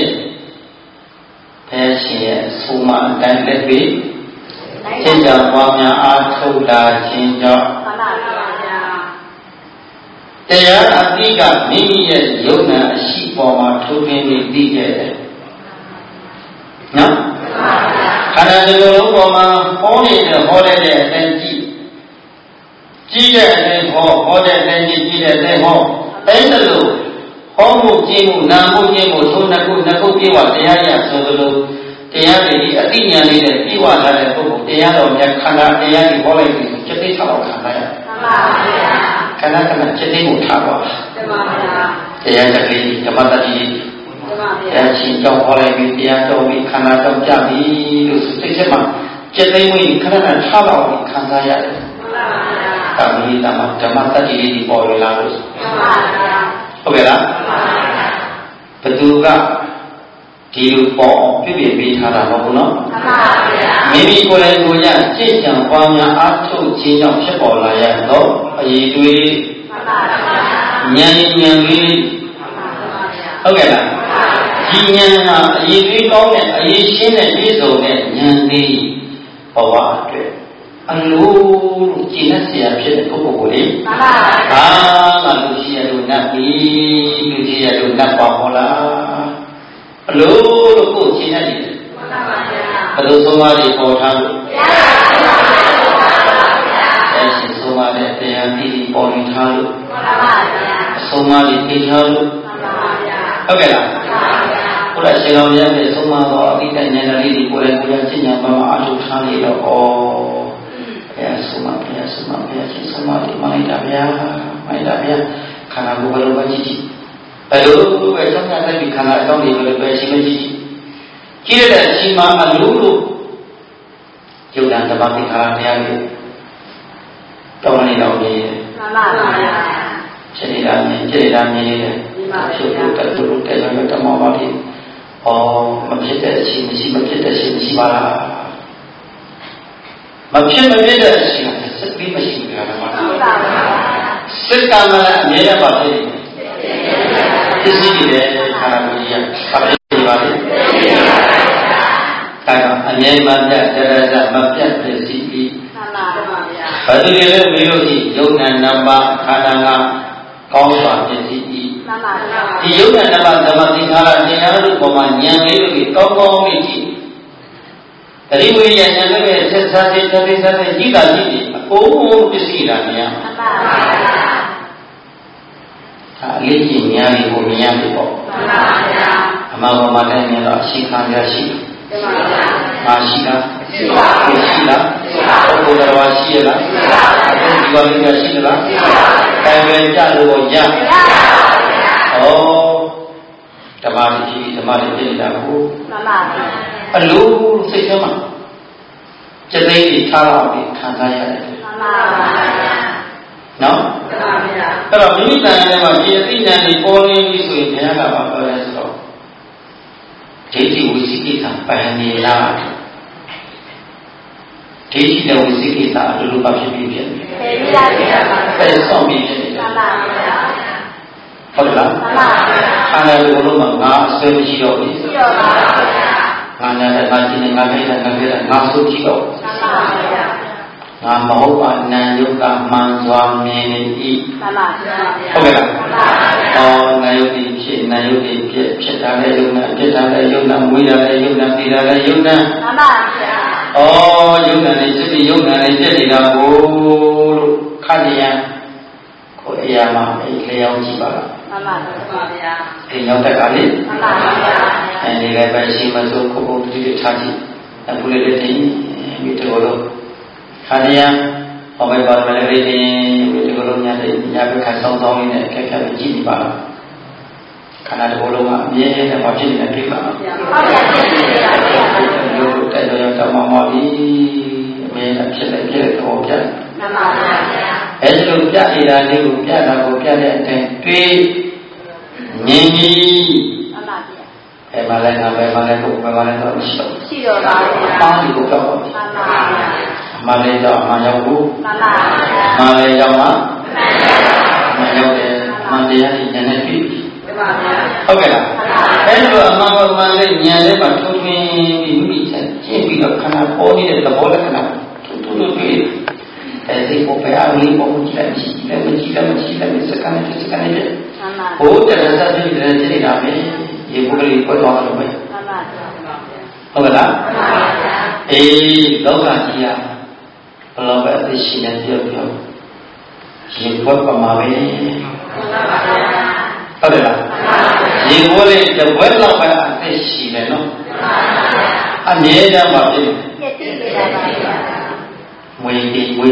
ဘယ်ရှင်ရဲ့ဆိုမှအတိုင်းလက်ပြီးသင်္ကြန်ပွားများအားထုတ်လာခြင်းကြောင့်မှန်ပါဗျာတရားအတိကမိမိရဲ့ယုံနာအရှိပေါ်မှာထိုးထွင်းပြီးသိခဲ့တယ်နော်ခန္ဓာဒီလိုလုံးပေါ်မှာဟောနေတဲ့ဟောတဲ့အတိုင်းကြည့်ကြီးတဲ့အတိုင်းဟောတဲ့အတိုင်းကြီးတဲ့အတိုင်းဟောအဲ့ဒါလို့ဟောမှုကျင့်မှုနာမှုကျင့်မှုသုံးနှစ်ခုပြေဝတရားရဆိုလို့တရားတွေဒီအသိဉာဏ်လေးနဲ့ပြေဝလာတဲ့ပုဂ္ဂိုလ်တရားတော်မြတ်ခန္ဓာတရားတွေဟောလိုက်ပြီဆိုစိတ်ထားတော့ခံရမှန်ပါဗျာခန္ဓာကစိတ်ကိုထားပါမှန်ပါဗျာတရားတတိဓမ္မတတိမှန်ပါဗျာတရားချင်းကြောင့်ဟောလိုက်ပြီတရားတော်ပြီခန္ဓာကြောင့်ကြပြီလို့စိတ်ချက်မှာစိတ်ဝင်ခန္ဓာထားတော့ခံစားရတယ်မှန်ပါဗျာတာမီဓမ္မတတိဒီပေါ်လာလို့မှန်ပါဗျာဟုတ်ကဲ့လားမှန်ပါဗျာဘသူကဒီလိုပေါ်အောင်ပြည့်ပေးထားတာမဟုတ်ဘူးနော်မှန်ပါဗျာမိမိကိုယ်လည်းကိုယ်ရကြည်ကြံပွားများအားထုတ်ခြင်းကြောင့်ဖြစ်ပေါ်လာရတော့အည်တွေမှန်ပါဗျာဉာဏ်လေးမှန်ပါဗျာဟုတ်ကဲ့လားဒီဉာဏ်ဟာအည်တွေကောင်းတဲ့အည်ရှင်းတဲ့ပြည့်စုံတဲ့ဉာဏ်လေးဘဝအတွက်အလိုလို့ကျင့်ရเสียဖြစ်တဲ့ပုဂ္ဂိုလ်ကိုလေမှန်ပါဗျာဘာမှလူရှိရလို့နတ်ပြီးလူရှိရလို့နတ်ပါဟောလားအလိုလို့ကိုကျင့်ရတယ်မှန်ပါဗျာဘယ်လိုဆုံးမတွေပေါ်ထားလို့အဲ့ဒီဆုံးမတဲ့တရားပြီးပေါ်နေထားလို့မှန်ပါဗျာအဆုံးမတွေသိထားလို့မှန်ပါဗျာဟုတ်ကဲ့လားမှန်ပါဗျာဘုရားရှင်တော်ရဲ့ဆုံးမတော်အတိတ်ဉာဏ်လေးတွေကိုယ်တိုင်ကိုယ်ရသိဉာဏ်မှာအထုထားနေတော့ဩဘုရားဆုံးမဘုရားဆုံးမဘုရားရှင်ဆုံးမတွေမိုက်တာဗျာမိုက်တာဗျာခန္ဓာကိုယ်ဘယ်လိုပဲကြည့်ကြည့်ဘယ်လိုပဲကြောင့်တဲ့ဒီခန္ဓာအကြောင်းတွေပဲရှိမကြည့်ကြည့်တဲ့အချိန်မှာအလိုလို့ယုတ်တန်တပါးသင်္ခါရတရားတွေတောင်းနေတော့နေမှန်ပါဗျာခြေရမြင်နေတယ်ချုပ်လို့တက်လို့တဲ့လည်းတမောပါလိဩမဖြစ်တဲ့အချိန်မရှိမဖြစ်တဲ့အချိန်မရှိပါလားမဖြစ်တဲ့အချိန်စက်ပြီးမရှိဘူးလားမှန်ပါဗျာစက်ကမှလည်းအမြဲတမ်းပါဖြစ်တယ်သိရှိတယ်ခန္ဓာကိုယ်ကြီးကဖြစ်ပါလေဒါတော့အမြဲမှပြတ်ကြမပြတ်ဖြစ်စီပြီးမှန်ပါဗျာဘာသူတွေလည်းမေးလို့ရှိယုံနာနံပါတ်ခန္ဓာကကောင်းစွာဖြစ်စီပြီးမှန်ပါဗျာဒီယုံနာနံပါတ်ဓမ္မသင်္ခါရတရားတို့ပေါ်မှာဉာဏ်လေးတွေကောင်းကောင်းလေးကြည့်တတိဝိရိယဉာဏ်လေးနဲ့ဆက်စားတဲ့ကြည့်တာကြည့်အကုန်ပစ္စည်းတာများမှန်ပါဗျာအလေးကြီးများလေးကိုမြင်ရတယ်ပေါ့မှန်ပါဗျာအမှန်ပေါ်မှာလည်းမြင်တော့အရှိခံရရှိတယ်မှန်ပါဗျာမရှိလားရှိပါဘူးရှိလားပုဂ္ဂိုလ်တော်ရှိရလားရှိပါဘူးဒီကောင်လေးရှိလားရှိပါဘူးတိုင်ပင်ကြလို့ရမရပါဘူးဩဓမ္မကြီးဓမ္မလေးပြည့်တာကိုမှန်ပါဗျာအလိုစိတ်ထဲမှာစိတ်လေးထားလာပြီးခံစားရတယ်မှန်ပါဗျာနော်မှန်ပါဗျာအဲ့တော့မိမိတန်ထဲမှာဒီအသိဉာဏ်ကြီးပေါ်နေပြီဆိုရင်ဘုရားကဘာပြောလဲဆိုတော့ဒိဋ္ဌိဝိသိကိစ္စပဟနေလားဒိဋ္ဌိနဲ့ဝိသိကိစ္စအလိုလိုပါဖြစ်ပြီးဖြစ်နေတယ်သိပါဗျာပဲဆောင်ပြီးဖြစ်နေတယ်မှန်ပါဗျာဟုတ်လားမှန်ပါဗျာခန္ဓာကိုယ်လုံးမှာငါအစွဲမရှိတော့ဘူးရှိတော့ပါဗျာငါနဲ့ငါချင်းနဲ့ငါနဲ့ငါဆိုကြည့်တော့မှန်ပါဗျာငါမဟုတ်ပါနံယုတ်ကမှန်စွာမြင်နေ၏မှန်ပါဗျာဟုတ်ကဲ့လားမှန်ပါဗျာဩနံယုတ်ဒီဖြစ်နံယုတ်ဒီဖြစ်တာလည်းယုတ်နာဖြစ်တာလည်းယုတ်နာမွေးတာလည်းယုတ်နာသိတာလည်းယုတ်နာမှန်ပါဗျာဩယုတ်နာနဲ့ဖြစ်ပြီးယုတ်နာနဲ့ဖြစ်နေတာကိုလို့ခတ်ရန်ကိုအရာမှာလျောင်းကြည့်ပါလားမှန်ပါဗျာဒီရောက်တဲ့ကလေးမှန်ပါဗျာအဲဒီလည်းပဲရှိမစိုးကိုကိုတိတိထားကြည့်အခုလေးလေးတင်မိတော်လို့ခန္ဓာယဟောပဲပါမယ်လေဒီလိုလိုညာတဲ့ညာဘက်ခါဆောင်းဆောင်းလေးနဲ့ခက်ခက်ကြည့်နေပါလားခန္ဓာတစ်ခုလုံးကအမြဲတမ်းဖြစ်နေတဲ့တွေ့ပါလားဟုတ်ပါဗျာဖြစ်နေတာပါဗျာလို့တဲ့တော့တမမော်ဒီအမြဲတမ်းဖြစ်တဲ့တော့ပြမှန်ပါဗျာအဲဒီလိုပြနေတာလေးကိုပြတာကိုပြတဲ့အတိုင်းတွေ့မြင်ပြီးမှန်ပါဗျာဘယ်မှာလဲငါဘယ်မှာလဲကိုဘယ်မှာလဲတော့ရှိတော့ပါဗျာပေါင်းဒီကိုတော့မှန်ပါဗျာမလေးတော့မရောက်ဘူးမှန်ပါဗျာမလေးရောက်မှာမရောက်တယ်မတရားကြီးဉာဏ်နဲ့ပြီမှန်ပါဗျာဟုတ်ကဲ့လားအဲ့လိုအမှန်မှန်လေးဉာဏ်နဲ့မှထုံးထွင်းပြီးမိချက်ကျင့်ပြီးတော့ခန္ဓာပေါ်နေတဲ့သဘောလက္ခဏာတူတွေ့အဲဒီပေါ်ပြအားလေးပေါ်ကြည့်လိုက်ကြည့်စကန်နဲ့မှန်ပါဘိုးတဲ့ဆက်ပြီးတဲ့စိတ်ဓာတ်ပဲဒီပုဂ္ဂလိပေါ်သွားလို့ပဲမှန်ပါဟုတ်ကဲ့လားမှန်ပါဗျာ အေးလောကကြီးကဘယ်လိုပဲအသိရှိနေပြောရေဘွက်ပမာပဲဟုတ်တယ်လားရေဘွက်လေးတစ်ဝက်လောက်ပဲအသက်ရှိတယ်နော်အမြဲတမ်းပါဖြစ်ဝေဒီအ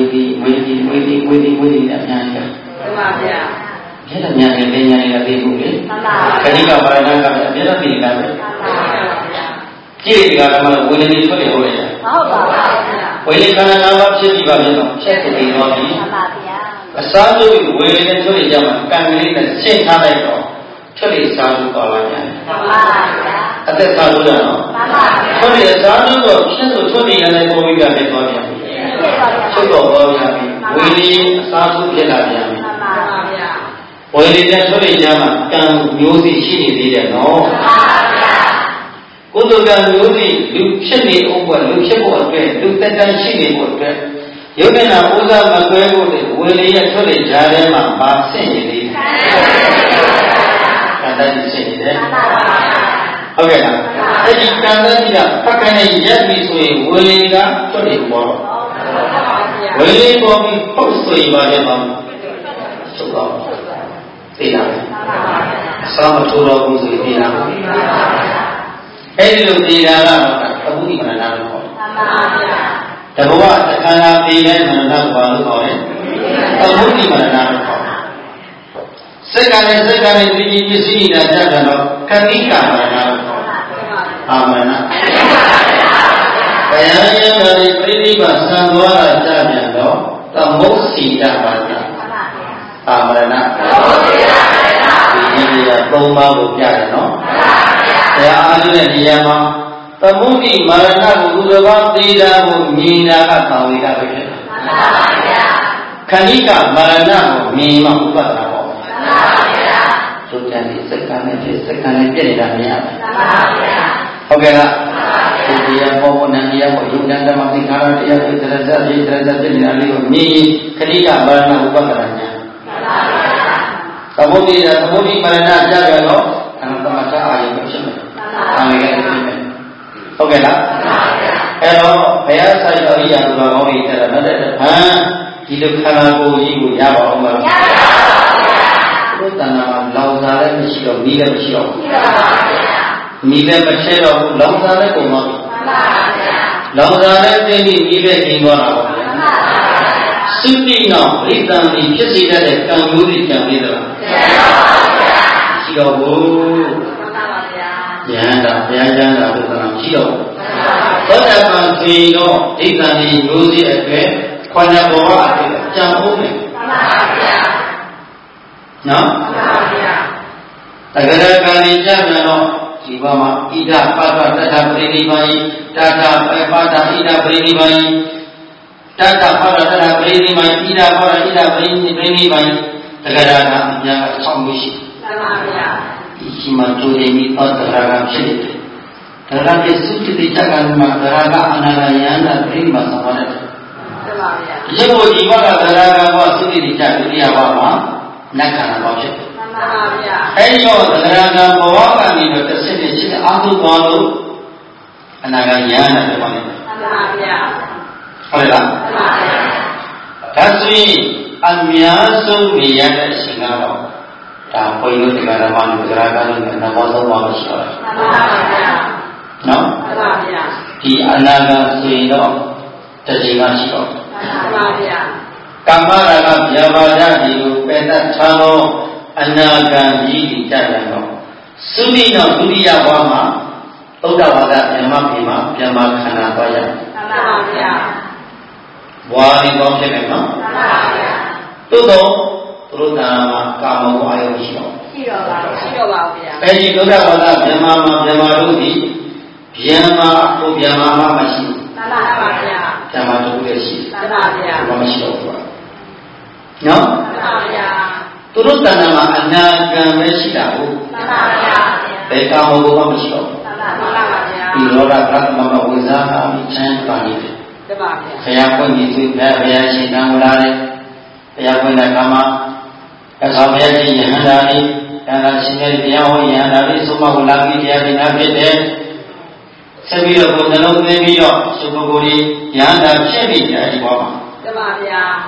များကြီးပါဗျာအဲ့ဒါညာနေတယ်ညာနေတာသိဘူးလေခဏကပါရဏကပဲအများကြီးသိတာပဲကြည့်ဒီကကမှဝေနေထွက်တယ်ဟုတ်ရဲ့ဟုတ်ပါပါဝေနေခန္ဓာ၅ပါးဖြစ်ပြီးပါပြီနော်ဖြစ်ပြီးတော့ပြီမှန်ပါဗျာအစားလို့ဝေနေထွက်ရကြမှာကံကလေးနဲ့ရှင်းထားလိုက်တော့ထွက်ရစားလို့ပါလာပြန်မှန်ပါဗျာအသက်စားလို့ရတော့မှန်ပါဗျာထွက်ရစားလို့တော့ဖြစ်လို့ထွက်နေရတယ်ပေါ်ပြီးပြန်သွားပြန်ပြီဖြစ်တော့ပေါ်ပြန်ပြီဝေနေအစားလို့ဖြစ်လာပြန်ပြီမှန်ပါဗျာဝေနေတဲ့ထွက်ရကြမှာကံမျိုးစီရှိနေသေးတယ်နော်မှန်ပါဗျာကုသိုလ်ကံမျိုးစီလူဖြစ်နေအောင်ပေါ်လူဖြစ်ဖို့အတွက်လူတက်တန်းရှိနေဖို့အတွက်ယုတ်နာဥစ္စာမကွဲဖို့တဲ့ဝေလေးရထွက်လေကြားထဲမှာမဆင့်နေသေးတယ်။ကံတည်းဆင့်နေတယ်။ဟုတ်ကဲ့လား။အဲ့ဒီကံတည်းကဖက်ကနေရက်ပြီဆိုရင်ဝေလေးကထွက်လေပေါ်တော့ဝေလေးပေါ်ပြီးပုတ်ဆိုရင်ပါလေမှာချုပ်တော့သိလား။အစမထိုးတော့ဘူးဆိုရင်သိလား။အဲ့ဒီလိုသိတာကတော့အဘုဒ္ဓမနနာလို့ခေါ်တယ်။မှန်ပါဗျာ။တဘောကခန္ဓာသိတဲ့မနနာကိုဘာလို့ခေါ်လဲ။အဘုဒ္ဓမနနာလို့ခေါ်တယ်။စက္ကနဲ့သိဉ္ဇပစ္စည်းညာကြတယ်တော့ခဏိကမနနာလို့ခေါ်တယ်။အာမနာ။ဘယံယံကလေးပြိဋိဘသံသွားတာကြပြန်တော့သမုတ်စီတပါဒ။အာမနာ။သမုတ်စီတပါဒ။ဒီနေ့က၃ပါးကိုပြတယ်နော်။ဘုရားအားထုတ်တဲ့နေရာမှာသမုဒ္ဒိမရဏကိုသူတစ်ပါးသိတာကိုမြင်တာကသံဝေဒပဲဖြစ်တယ်။မှန်ပါဗျာ။ခဏိကမရဏကိုမြင်မှဥပဒနာပေါ့။မှန်ပါဗျာ။သုတ္တန်ဒီစက္ကန့်နဲ့ဖြစ်စက္ကန့်နဲ့ပြည့်နေတာမြင်ရမယ်။မှန်ပါဗျာ။ဟုတ်ကဲ့လား။မှန်ပါဗျာ။ဒီတရားပေါ်ပေါ်နဲ့တရားပေါ်ယုံကြတဲ့မှာသင်္ခါရတရားကိုတရဇ္ဇပြည့်နေတာလေးကိုမြင်ခဏိကမရဏဥပဒနာညာ။မှန်ပါဗျာ။သမုဒ္ဒိမရဏကြကြတော့အနတ္တမထအာယုဖြစ်မယ်။အာယုလည်းဖြစ်မယ်။ဟုတ်ကဲ့လား။အဲ့တော့ဘုရားဆိုင်တော်ရိယာသူတော်ကောင်းတွေတဲ့မတဲ့ဟမ်ဒီလိုခန္ဓာကိုယ်ကြီးကိုရပါအောင်မလား။ရပါပါဘုရား။ဘုရားတဏ္ဍာမှာလောင်စာလည်းမရှိတော့မီးလည်းမရှိတော့ဘူး။ရပါပါဘုရား။မီးလည်းမချဲတော့ဘူးလောင်စာလည်းကုန်သွားပြီ။မှန်ပါဗျာ။လောင်စာလည်းသိပြီးမီးလည်းကျင်းသွားတာပေါ့ဗျာ။မှန်ပါဗျာ။စိတ္တိနောပရိသံဒီဖြစ်စေတဲ့ကံမျိုးတွေကြံသေးသလား။မှန်ပါဗျာ။ရှိတော့ဘူး။ဉာဏ်တာဘုရားဉာဏ်တာဘုရားရှိတော့သောတာပန်ခေတော့ဒိဋ္ဌာန်ဒီမျိုးစေ့အတွက်ခန္ဓာဘောအပ်တယ်ကြံဖို့မယ်မှန်ပါဗျာနော်မှန်ပါဗျာတဂရကံဉာဏ်ကြတော့ဒီဘမှာဣဒပါဒတထပရိနိဗ္ဗာန်တထပါဒဣဒပရိနိဗ္ဗာန်တထပါဒတထပရိနိဗ္ဗာန်ဣဒပါဒဣဒပရိနိဗ္ဗာန်တဂရကအများအဆောင်ရှိမှန်ပါဗျာဒီမှာကျိုးနေပြီးတော့တရားကဖြစ်တယ်။တရားရဲ့စုတည်ကြကံမှာတရားကအနာဂယန္တာပြိမသဘောနဲ့။မှန်ပါဗျာ။ဒီလိုဒီဘကတရားကဘောစုတည်ကြဒုတိယဘမှာနက္ခဏာဘောဖြစ်တယ်။မှန်ပါဗျာ။အဲဒီတော့တရားကဘောကနေတော့တစ်စစ်နဲ့ရှိတဲ့အာသုဘောလို့အနာဂယန္တာပြပါလိမ့်မယ်။မှန်ပါဗျာ။ဟုတ်လား။မှန်ပါဗျာ။ဒါဆိုရင်အများဆုံးနေရတဲ့အချိန်ကတော့ဒါဘုန်းကြီးတို့တရားဓမ္မတွေကြရာကလို့နောက်ဆုံးပါလို့ရှိတော့မှန်ပါဗျာနော်မှန်ပါဗျာဒီအနာဂတ်ဆိုရင်တော့တချိန်မှရှိတော့မှန်ပါဗျာကမ္မရာဂဗျာပါဒဒီကိုပယ်တတ်ထားသောအနာဂတ်ကြီးဒီတတ်တယ်တော့သုတိနောဒုတိယဘဝမှာသုဒ္ဓဝါဒဓမ္မဖေမှာပြန်มาခန္ဓာသွားရမှန်ပါဗျာဘဝလေးတော့ဖြစ်မယ်နော်မှန်ပါဗျာသို့တော့သူတို့နာမှာကာမဂုဏ်အာယုရှိတော့ပါဗျာအဲဒီဒုက္ခဝါဒမြန်မာတို့ဒီမြန်မာကိုမြန်မာမှာမရှိဘူးမှန်ပါဗျာမြန်မာတို့လည်းရှိမှန်ပါဗျာဘာမရှိတော့ဘူးနော်မှန်ပါဗျာသူတို့တဏ္ဍာမှာအနာဂံပဲရှိတာဟုတ်မှန်ပါဗျာဘယ်ကာမဂုဏ်မှမရှိတော့ဘူးမှန်ပါဗျာဒီလောကကမမဝိဇာအာမိချမ်းပါနေတယ်မှန်ပါဗျာဘုရားပွင့်ကြည့်သူဘုရားရှင်တန်ဝလာတယ်ဘုရားပွင့်တဲ့ကာမအဆောင်ဘုရားရှင်ယဟန္တာလေးယဟန္တာရှင်ရဲ့တရားဟောယဟန္တာလေးသုံးပါးကိုလာပြီးတရားပင်နာဖြစ်တယ်ဆက်ပြီးတော့ကိုယ်နှလုံးသွင်းပြီးတော့သုဘကိုယ်ကြီးယဟန္တာဖြစ်ပြီးတယ်ဒီဘောမှာမှန်ပါဗျာ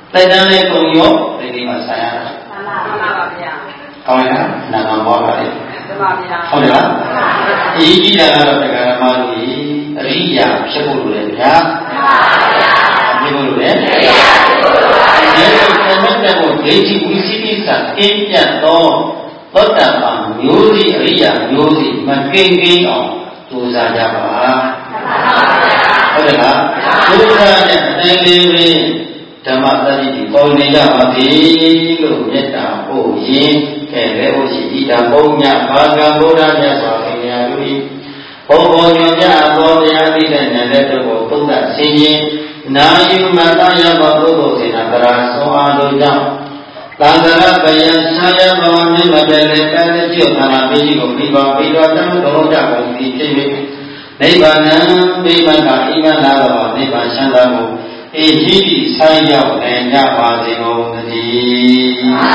တိုက်တန်းလေးပုံရောဒီမှာဆိုင်ရတာမှန်ပါဗျာကောင်းလားနာမမောပါလေမှန်ပါဗျာဟုတ်တယ်လားအရေးကြီးတာကတော့တရားဓမ္မတို့ကြီးအရိယာဖြစ်ဖို့လိုတယ်ဗျာမှန်ပါဗျာဖြစ်ဖို့လိုတယ်အရိယာဖြစ်ဖို့လိုပါဗျာဒီသမတ်တဲ့ကိုဒိဋ္ဌိဝိသိကိစ္စအင်းပြတ်သောသောတပန်မျိုးစီအရိယာမျိုးစီမကင်းကင်းအောင်ကြိုးစားကြပါဟုတ်တယ်လားကြိုးစားတဲ့အတိုင်းလေးဓမ္မတတိကိုပေါ်နေကြပါသည်လို့မေတ္တာပို့ရင်ကဲလည်းဟုတ်ရှိဤတံပုံညာဘာကံဘုရားမြတ်စွာဘုရားတို့၏ဘုံဘုံညွန်ပြသောတရားသိတဲ့ဉာဏ်တဲ့တို့ကိုသုံးသပ်ဆင်ခြင်နာယုမတယဘောပုဂ္ဂိုလ်စေနာတရာသောအားတို့ကြောင့်သံဃာပယံဆာယဘောမြတ်မတည်းလည်းတန်တဲ့ကျွတ်ခန္ဓာပိဋိကိုပြီးပါပြီးတော့တမ်းတော်ကြကုန်ပြီးဖြစ်၍နိဗ္ဗာန်ပိမကအိမနာတော်နိဗ္ဗာန်ချမ်းသာကိုအေကြီးကြီးဆိုင်ရောက်နိုင်ကြပါစေကုန်သတည်း